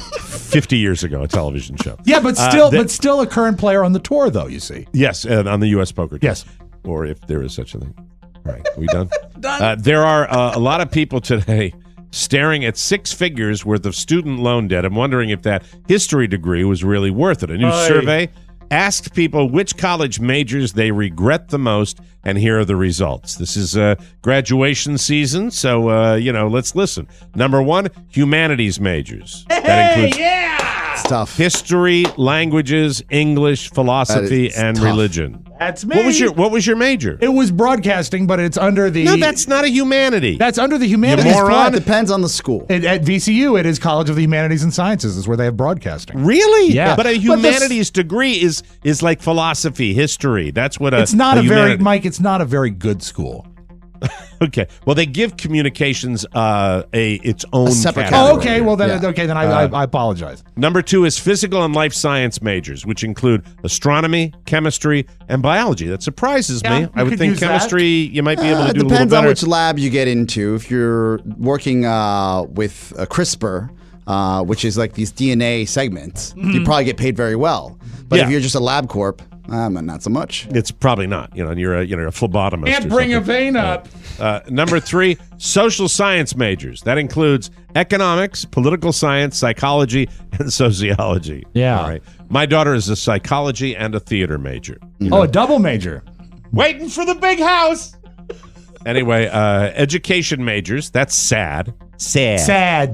Fifty years ago, a television show. Yeah, but Uh, still, that- but still a current player on the tour, though. You see. Yes, uh, on the U S Poker Tour. Yes. Or if there is such a thing. All right, we done? done. Uh, there are uh, a lot of people today staring at six figures worth of student loan debt and wondering if that history degree was really worth it. A new Aye. survey asked people which college majors they regret the most, and here are the results. This is uh, graduation season, so, uh, you know, let's listen. Number one, humanities majors. That includes It's tough. history, languages, English, philosophy, That is and tough. religion. That's me. What was your What was your major? It was broadcasting, but it's under the. No, that's not a humanity. That's under the humanities. moron. plot. Depends on the school. At, at V C U, it is College of the Humanities and Sciences. Is where they have broadcasting. Really? Yeah. But a But this- humanities degree is is like philosophy, history. That's what a. It's not a, very humanity- Mike. It's not a very good school. Okay. Well, they give communications uh, a its own separate category. Oh, okay. Well, then, Yeah. okay, then I, Uh, I, I apologize. Number two is physical and life science majors, which include astronomy, chemistry, and biology. That surprises Yeah, me. you I would could think use that. chemistry you might be able Uh, to it do a little depends on better. which lab you get into. If you're working uh, with uh, CRISPR, uh, which is like these D N A segments, you probably get paid very well. But Yeah. if you're just a lab corp, um, not so much. It's probably not. You know, and you're a you know a phlebotomist. Can't or bring a something. vein up. Uh, number three, social science majors. That includes economics, political science, psychology, and sociology. Yeah. All right. My daughter is a psychology and a theater major. Oh, a double major. Waiting for the big house. Anyway, uh, education majors. That's sad. Sad. Sad.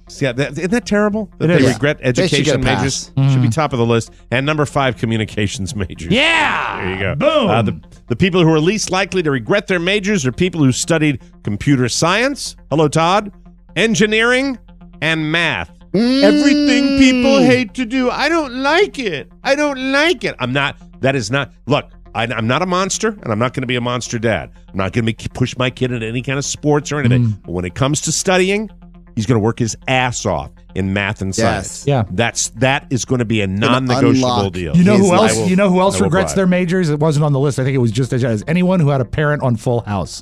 Yeah, that, isn't that terrible? That It they is. regret They should get education a pass. majors. Mm. Should be top of the list. And number five, communications majors. Yeah. There you go. Boom. Uh, the, the people who are least likely to regret their majors are people who studied computer science. Hello, Todd. Engineering and math. Mm. Everything people hate to do. I don't like it. I don't like it. I'm not. That is not. Look, I, I'm not a monster, and I'm not going to be a monster dad. I'm not going to push my kid into any kind of sports or anything. Mm. But when it comes to studying, he's going to work his ass off in math and science. Yeah. That's that is going to be a non-negotiable unlock deal. You know His who else? I will- you know who else I will regrets bribe. their majors? It wasn't on the list. I think it was just as, as anyone who had a parent on Full House.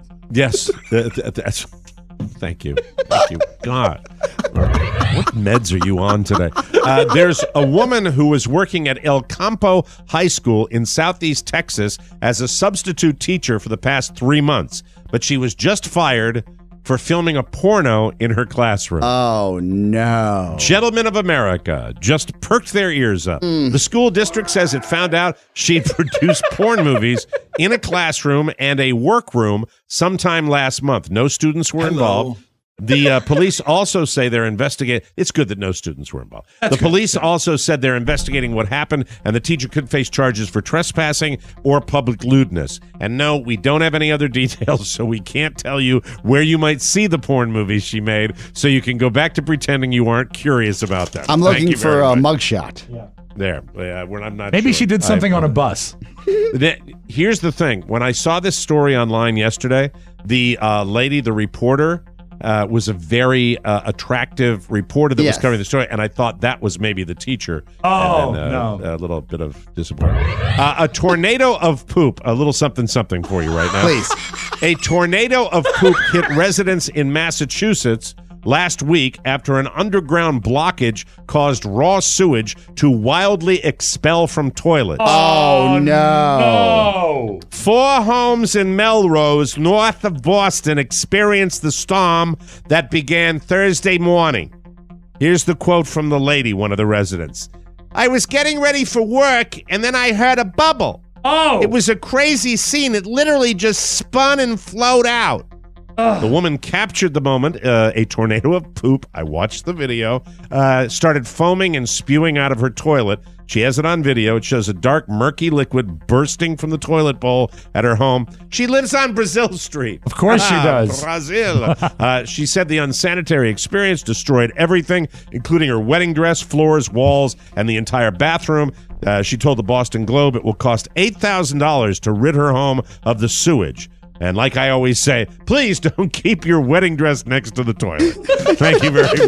Yes, th- th- that's. Thank you, thank you, God. All right. What meds are you on today? Uh, there's a woman who was working at El Campo High School in Southeast Texas as a substitute teacher for the past three months, but she was just fired for filming a porno in her classroom. Oh, no. Gentlemen of America just perked their ears up. The school district says it found out she'd produced porn movies in a classroom and a workroom sometime last month. No students were involved. The uh, police also say they're investigating. It's good that no students were involved. the police also said they're investigating what happened, and the teacher could face charges for trespassing or public lewdness. And no, we don't have any other details, so we can't tell you where you might see the porn movies she made, so you can go back to pretending you aren't curious about them. I'm Thank looking you for very a much. mugshot. There. Yeah, we're, I'm not Maybe sure. she did something I- on a bus. The- Here's the thing. When I saw this story online yesterday, the uh, lady, the reporter, uh, was a very uh, attractive reporter that Yes. was covering the story, and I thought that was maybe the teacher. Oh, and then, uh, no. A little bit of disappointment. Uh, a tornado of poop. A little something something for you right now. Please. A tornado of poop hit residents in Massachusetts last week after an underground blockage caused raw sewage to wildly expel from toilets. Oh, no. Oh. Four homes in Melrose, north of Boston, experienced the storm that began Thursday morning. Here's the quote from the lady, one of the residents. I was getting ready for work, and then I heard a bubble. Oh. It was a crazy scene. It literally just spun and flowed out. The woman captured the moment. Uh, a tornado of poop. I watched the video. Uh, started foaming and spewing out of her toilet. She has it on video. It shows a dark, murky liquid bursting from the toilet bowl at her home. She lives on Brazil Street. Of course she Ah, does. Brazil. uh, she said the unsanitary experience destroyed everything, including her wedding dress, floors, walls, and the entire bathroom. Uh, she told the Boston Globe it will cost eight thousand dollars to rid her home of the sewage. And like I always say, please don't keep your wedding dress next to the toilet. Thank you very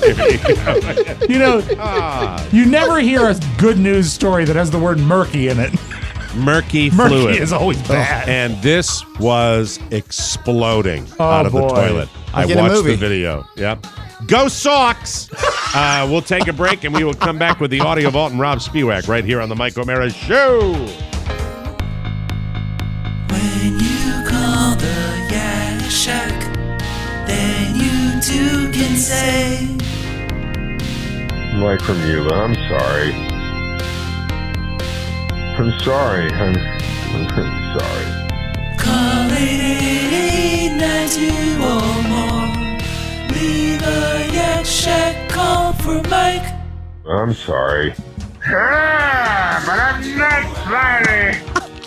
much. You know, Ah. you never hear a good news story that has the word murky in it. Murky, Murky fluid. is always bad. And this was exploding Oh, out of boy. the toilet. Like I in a watched movie. the video. Yep. Go Sox! uh, we'll take a break and we will come back with the audio vault and Rob Spiewak right here on the Mike O'Mara Show. When you call the Yak Shack, then you too can say, Mike from you, I'm sorry. I'm sorry. I'm, I'm sorry. call eight eight eight, nine two or more. Leave a Yak Shack call for Mike. I'm sorry. Ah, but I'm not sorry.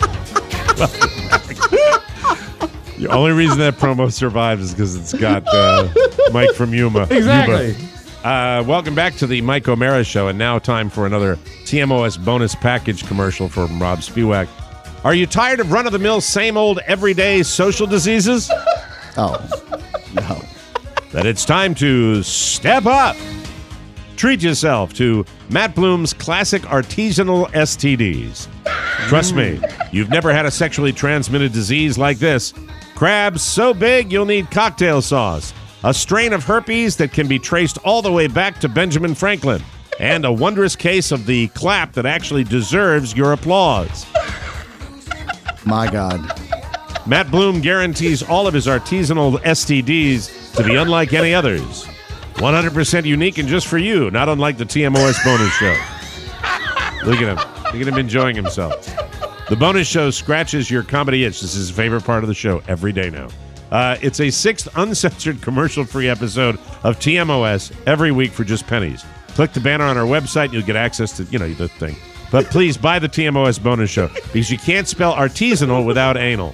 The only reason that promo survives is because it's got uh, Mike from Yuma. Exactly. Yuba. Uh, welcome back to the Mike O'Mara Show, and now time for another T M O S bonus package commercial from Rob Spiewak. Are you tired of run-of-the-mill, same old, everyday social diseases? Oh, no. Then it's time to step up. Treat yourself to Matt Bloom's classic artisanal S T Ds. Trust me, you've never had a sexually transmitted disease like this. Crabs so big you'll need cocktail sauce. A strain of herpes that can be traced all the way back to Benjamin Franklin. And a wondrous case of the clap that actually deserves your applause. My God. Matt Bloom guarantees all of his artisanal S T Ds to be unlike any others. one hundred percent unique and just for you, not unlike the T M O S bonus show. Look at him. Look at him enjoying himself. The bonus show scratches your comedy itch. This is his favorite part of the show every day now. Uh, it's a sixth uncensored commercial-free episode of T M O S every week for just pennies. Click the banner on our website and you'll get access to, you know, the thing. But please buy the T M O S bonus show because you can't spell artisanal without anal.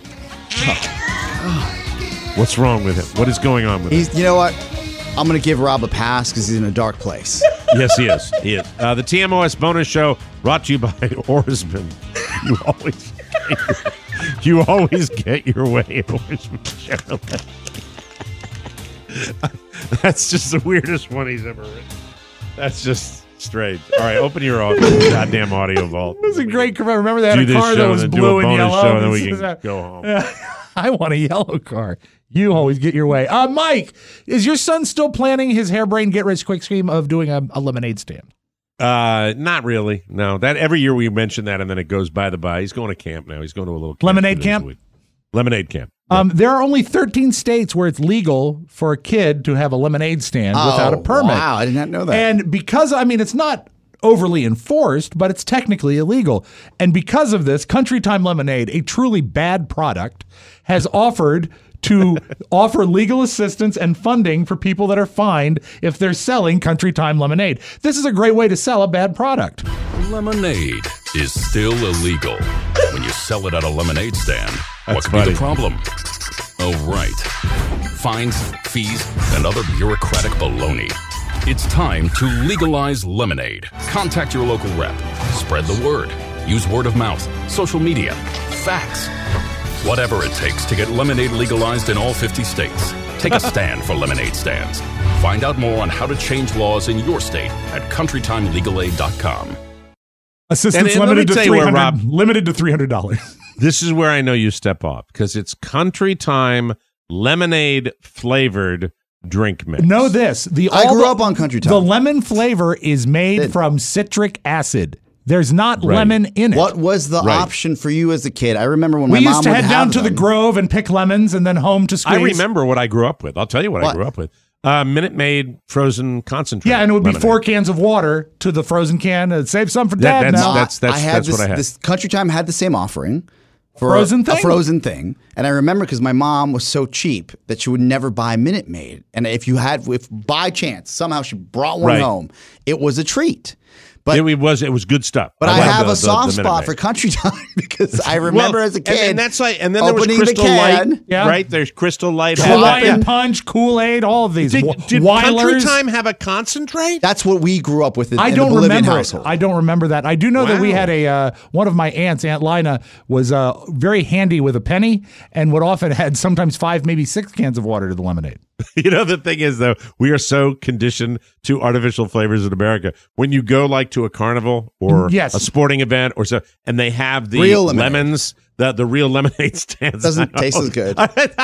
What's wrong with him? What is going on with him? He's, you know what? I'm going to give Rob a pass because he's in a dark place. Yes, he is. He is. Uh, the T M O S bonus show brought to you by Oarsman. You always, you always get your way at Oarsman Chevrolet. That's just the weirdest one he's ever written. That's just strange. All right, open your goddamn audio vault. It was a great car. Remember they had do a car that was and blue and yellow. Show, and then we can go home. I want a yellow car. You always get your way. Uh, Mike, is your son still planning his harebrained get-rich-quick scheme of doing a, a lemonade stand? Uh, not really. No, that every year we mention that, and then it goes by the by. He's going to camp now. He's going to a little camp lemonade camp. Lemonade camp. Um, there are only thirteen states where it's legal for a kid to have a lemonade stand oh, without a permit. Wow, I did not know that. And because, I mean, it's not overly enforced, but it's technically illegal. And because of this, Country Time Lemonade, a truly bad product, has offered to offer legal assistance and funding for people that are fined if they're selling Country Time Lemonade. This is a great way to sell a bad product. Lemonade is still illegal. When you sell it at a lemonade stand, That's what could funny. be the problem? Oh, right. Fines, fees, and other bureaucratic baloney. It's time to legalize lemonade. Contact your local rep. Spread the word. Use word of mouth, social media, fax. Whatever it takes to get lemonade legalized in all fifty states. Take a stand for lemonade stands. Find out more on how to change laws in your state at country time legal aid dot com. Assistance And- and let me limited, to tell you three where, hundred Rob- limited to three hundred dollars. This is where I know you step off because it's Country Time lemonade flavored drink mix. Know this. The, I all grew the- up on Country Time. The lemon flavor is made Did. from citric acid. There's not Right. lemon in it. What was the Right. option for you as a kid? I remember when we my used mom to would head have down to the them. Grove and pick lemons and then home to squeeze. I remember what I grew up with. I'll tell you what, What? I grew up with. Uh, Minute Maid frozen concentrate. Yeah, and it would be lemonade. four cans of water to the frozen can. And save some for That- dad that's- now. that's- I had that's this, what I had. This Country Time had the same offering for Frozen a, thing? a frozen thing, and I remember because my mom was so cheap that she would never buy Minute Maid, and if you had, if by chance somehow she brought one Right. home, it was a treat. But it was it was good stuff. But I, love have the- a the- soft the Minute spot Maid. for Country Time because I remember Well, as a and- kid. and, that's like, and then there was opening the Crystal can. Light, Yeah. right? There's Crystal Light. Hawaiian Happen. Punch, Kool-Aid, all of these. Did, Wa- did Country Weilers. Time have a concentrate? That's what we grew up with in, I in don't the Bolivian remember household. it. I don't remember that. I do know that we Wow. had a uh, one of my aunts, Aunt Lina, was uh, very handy with a penny and would often had sometimes five, maybe six cans of water to the lemonade. You know, the thing is, though, we are so conditioned to artificial flavors in America. When you go like to a carnival or Yes. a sporting event or so, and they have the Real lemonade. lemons, the the real lemonade stands. Doesn't I taste always- as good.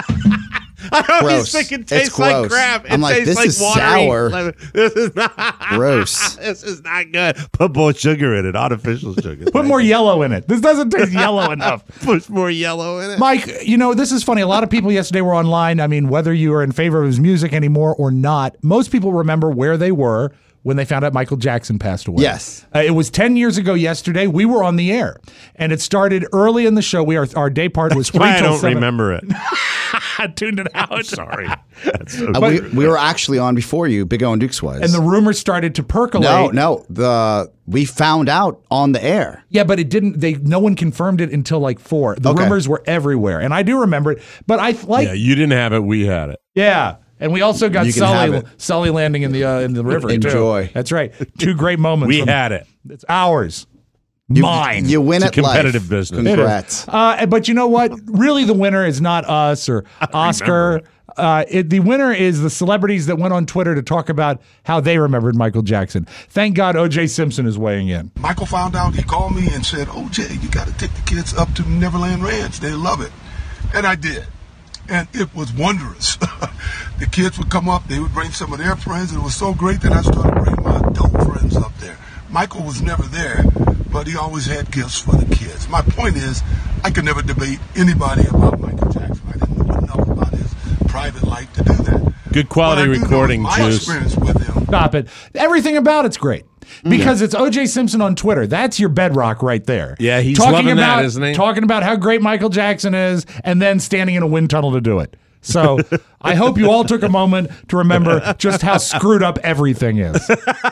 I always Gross. think it It's tastes like gross. crap. It I'm like, tastes this like is watery sour. lemon. This is not Gross. This is not good. Put more sugar in it, artificial sugar. Put more yellow in it. This doesn't taste yellow enough. Put more yellow in it. Mike, you know, this is funny. A lot of people yesterday were online. I mean, whether you are in favor of his music anymore or not, most people remember where they were when they found out Michael Jackson passed away. Yes. Uh, it was ten years ago yesterday. We were on the air, and it started early in the show. We are, Our day part was free Why I till don't seven. remember it. I tuned it out. Sorry. That's so Uh, we, we were actually on before you. Big O and Dukes was. And the rumors started to percolate. no, no. The we found out on the air. Yeah, but it didn't. They no one confirmed it until like four. The Okay. rumors were everywhere, and I do remember it. But I like, Yeah, you didn't have it. We had it. yeah. And we also got You can have Sully it. Sully landing in the uh, in the river. too. Enjoy. That's right. Two great moments. We from- had it. It's ours. You, Mine. You win It's at a competitive life. business. It is. Congrats. Uh, but you know what? Really, the winner is not us or Oscar. Uh, it, the winner is the celebrities that went on Twitter to talk about how they remembered Michael Jackson. Thank God O J Simpson is weighing in. Michael found out, he called me and said, O J, you got to take the kids up to Neverland Ranch. They love it. And I did. And it was wondrous. The kids would come up, they would bring some of their friends, and it was so great that I started bringing my adult friends up there. Michael was never there, but he always had gifts for the kids. My point is, I could never debate anybody about Michael Jackson. I didn't know enough about his private life to do that. Good quality What I do know is recording, my Juice. experience with him. Stop it. Everything about it's great. Because it's O J Simpson on Twitter. That's your bedrock right there. Yeah, he's talking loving that, about, isn't he? Talking about how great Michael Jackson is and then standing in a wind tunnel to do it. So I hope you all took a moment to remember just how screwed up everything is.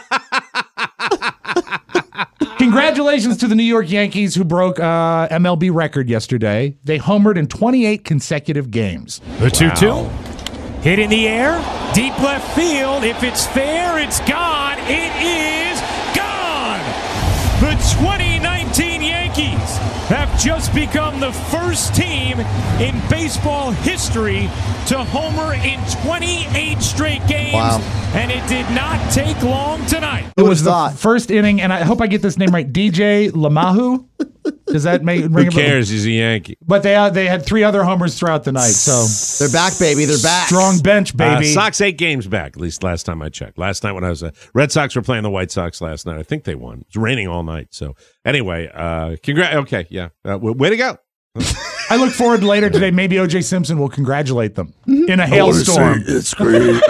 Congratulations to the New York Yankees, who broke uh, M L B record yesterday. They homered in twenty-eight consecutive games. The two two. Hit in the air. Deep left field. If it's fair, it's gone. It is gone. The twenty nineteen Yankees have just become the first team in baseball history to homer in twenty-eight straight games. Wow. And it did not take long tonight. It was the first inning, and I hope I get this name right, D J LeMahieu. Does that make ring Who a bell? cares? He's a Yankee. But they uh, they had three other homers throughout the night, so they're back, baby. They're back. Strong bench, baby. Uh, Sox eight games back, at least last time I checked. Last night when I was uh, Red Sox were playing the White Sox last night. I think they won. It was raining all night. So anyway, uh, congrats. Okay, yeah, uh, w- way to go. I look forward to later today. Maybe O J Simpson will congratulate them in a hailstorm. It's great.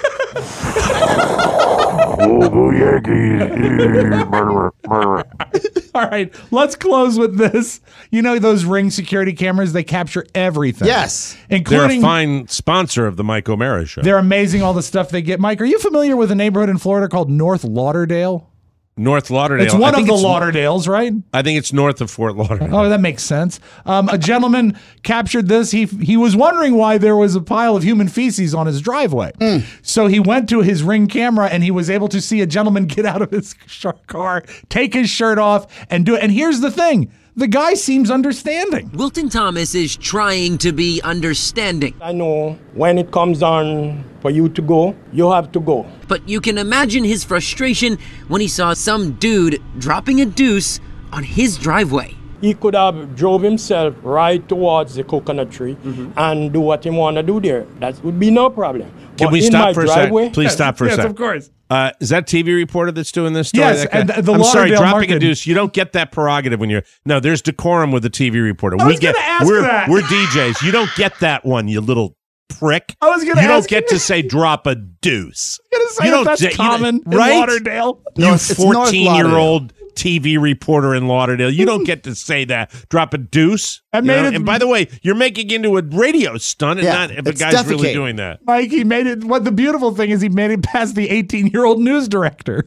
Oh, go Yankees. Murderer, murderer. All right, let's close with this. You know those Ring security cameras, they capture everything. Yes. Including, They're a fine sponsor of the Mike O'Mara Show. they're amazing, all the stuff they get. Mike, are you familiar with a neighborhood in Florida called North Lauderdale? North Lauderdale. It's one I of think the it's- Lauderdales, right? I think it's north of Fort Lauderdale. Oh, that makes sense. Um, a gentleman captured this. He he was wondering why there was a pile of human feces on his driveway. So he went to his Ring camera and he was able to see a gentleman get out of his sh- car, take his shirt off, and do it. And here's the thing. The guy seems understanding. Wilton Thomas is trying to be understanding. I know when it comes on for you to go, you have to go. But you can imagine his frustration when he saw some dude dropping a deuce on his driveway. He could have drove himself right towards the coconut tree Mm-hmm. and do what he want to do there. That would be no problem. Can But we in stop my for driveway, a second? Please stop for a yes, second. of course. Uh, is that T V reporter that's doing this story? Yes, That guy? and the- the I'm sorry, Lauderdale dropping a market- deuce. You don't get that prerogative when you're. No, there's decorum with the T V reporter. I we was get. gonna ask we're that. we're D Js. You don't get that one, you little prick. I was gonna You ask don't get to say drop a deuce. I'm gonna say you if don't that's say- you don't- common in right? Lauderdale. No, you it's- it's North fourteen-year-old T V reporter in Lauderdale. You don't get to say that. Drop a deuce. I you made know? it- And by the way, you're making into a radio stunt, and Yeah, not if a it's guy's really defecating. doing that. Mike, he made it. What the beautiful thing is, he made it past the eighteen-year-old news director.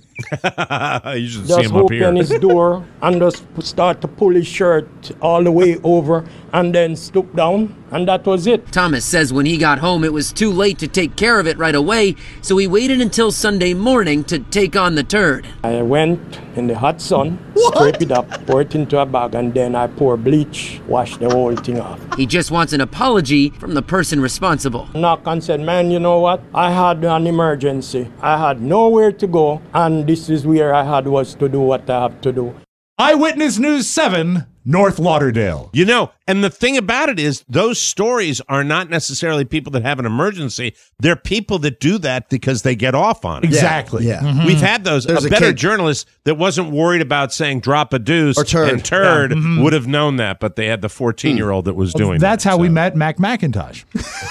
You should see just him up here. open his door and just start to pull his shirt all the way over and then stoop down, and that was it. Thomas says when he got home, it was too late to take care of it right away, so he waited until Sunday morning to take on the turd. I went in the hot sun, scrape it up, pour it into a bag, and then I pour bleach, wash the whole thing off. He just wants an apology from the person responsible. Knock and said, man, you know what? I had an emergency. I had nowhere to go, and this is where I had was to do what I have to do. Eyewitness News seven, North Lauderdale. You know, and the thing about it is those stories are not necessarily people that have an emergency. They're people that do that because they get off on it. Exactly. Yeah. Mhm. We've had those. There's a a better kid- journalist that wasn't worried about saying drop a deuce Or turd. and turd Yeah. Mhm. would have known that, but they had the fourteen-year-old that was doing That's that. how we so. met Mac McIntosh.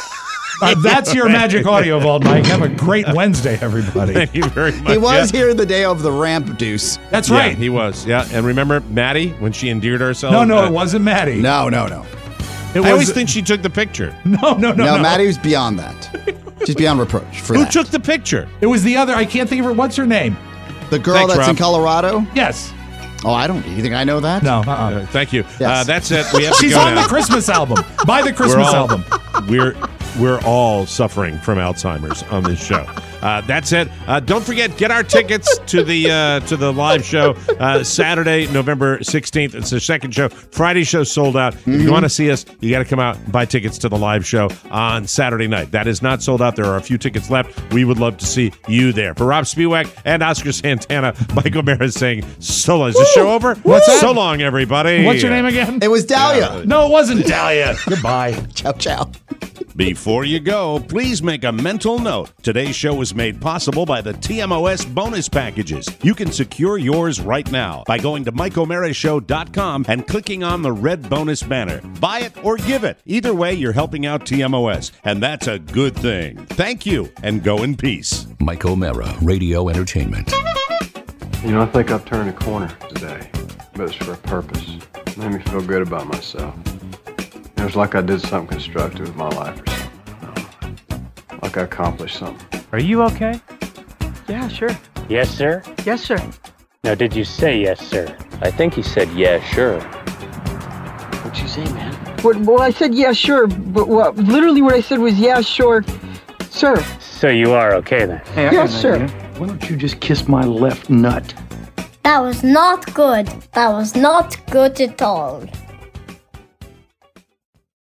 Uh, that's your magic audio vault, Mike. Have a great Wednesday, everybody. Thank you very much. He was Yeah. here the day of the ramp deuce. That's Yeah, right. he was. Yeah, and remember Maddie when she endeared herself? No, no, Uh, it wasn't Maddie. No, no, no. It I was, always think she took the picture. no, no, no, No, no. Maddie was beyond that. She's beyond reproach for Who that. took the picture? It was the other. I can't think of her. What's her name? the girl Thanks, that's in Rob. Colorado? Yes. Oh, I don't. You think I know that? No. Uh-uh. Uh, thank you. Yes. Uh, that's it. We have to She's go on now. the Christmas album. Buy the Christmas we're all, album. We're we're all suffering from Alzheimer's on this show. Uh, that's it. Uh, don't forget, get our tickets to the uh, to the live show uh, Saturday, November sixteenth. It's the second show. Friday show sold out. Mm-hmm. If you want to see us, you got to come out and buy tickets to the live show on Saturday night. That is not sold out. There are a few tickets left. We would love to see you there. For Rob Spiewak and Oscar Santana, Mike O'Mara is saying so long. Is the show over? What's that? So long, everybody. What's your name again? It was Dahlia. No, it wasn't Dahlia. Goodbye. Ciao, ciao. Before you go, please make a mental note. Today's show was made possible by the T M O S bonus packages. You can secure yours right now by going to Mike O'Mara Show dot com and clicking on the red bonus banner. Buy it or give it. Either way, you're helping out T M O S, and that's a good thing. Thank you, and go in peace. Mike O'Mara, Radio Entertainment. You know, I think I've turned a corner today, but it's for a purpose. It made me feel good about myself. It was like I did something constructive with my life or something. like I accomplished something. Are you okay? Yeah, sure. Yes, sir? Yes, sir. Now, did you say yes, sir? I think he said, yeah, sure. What'd you say, man? What, well, I said yeah, sure, but what, literally what I said was yeah, sure, sir. So you are okay then? Hey, I yes, sir. Why don't you just kiss my left nut? That was not good. That was not good at all.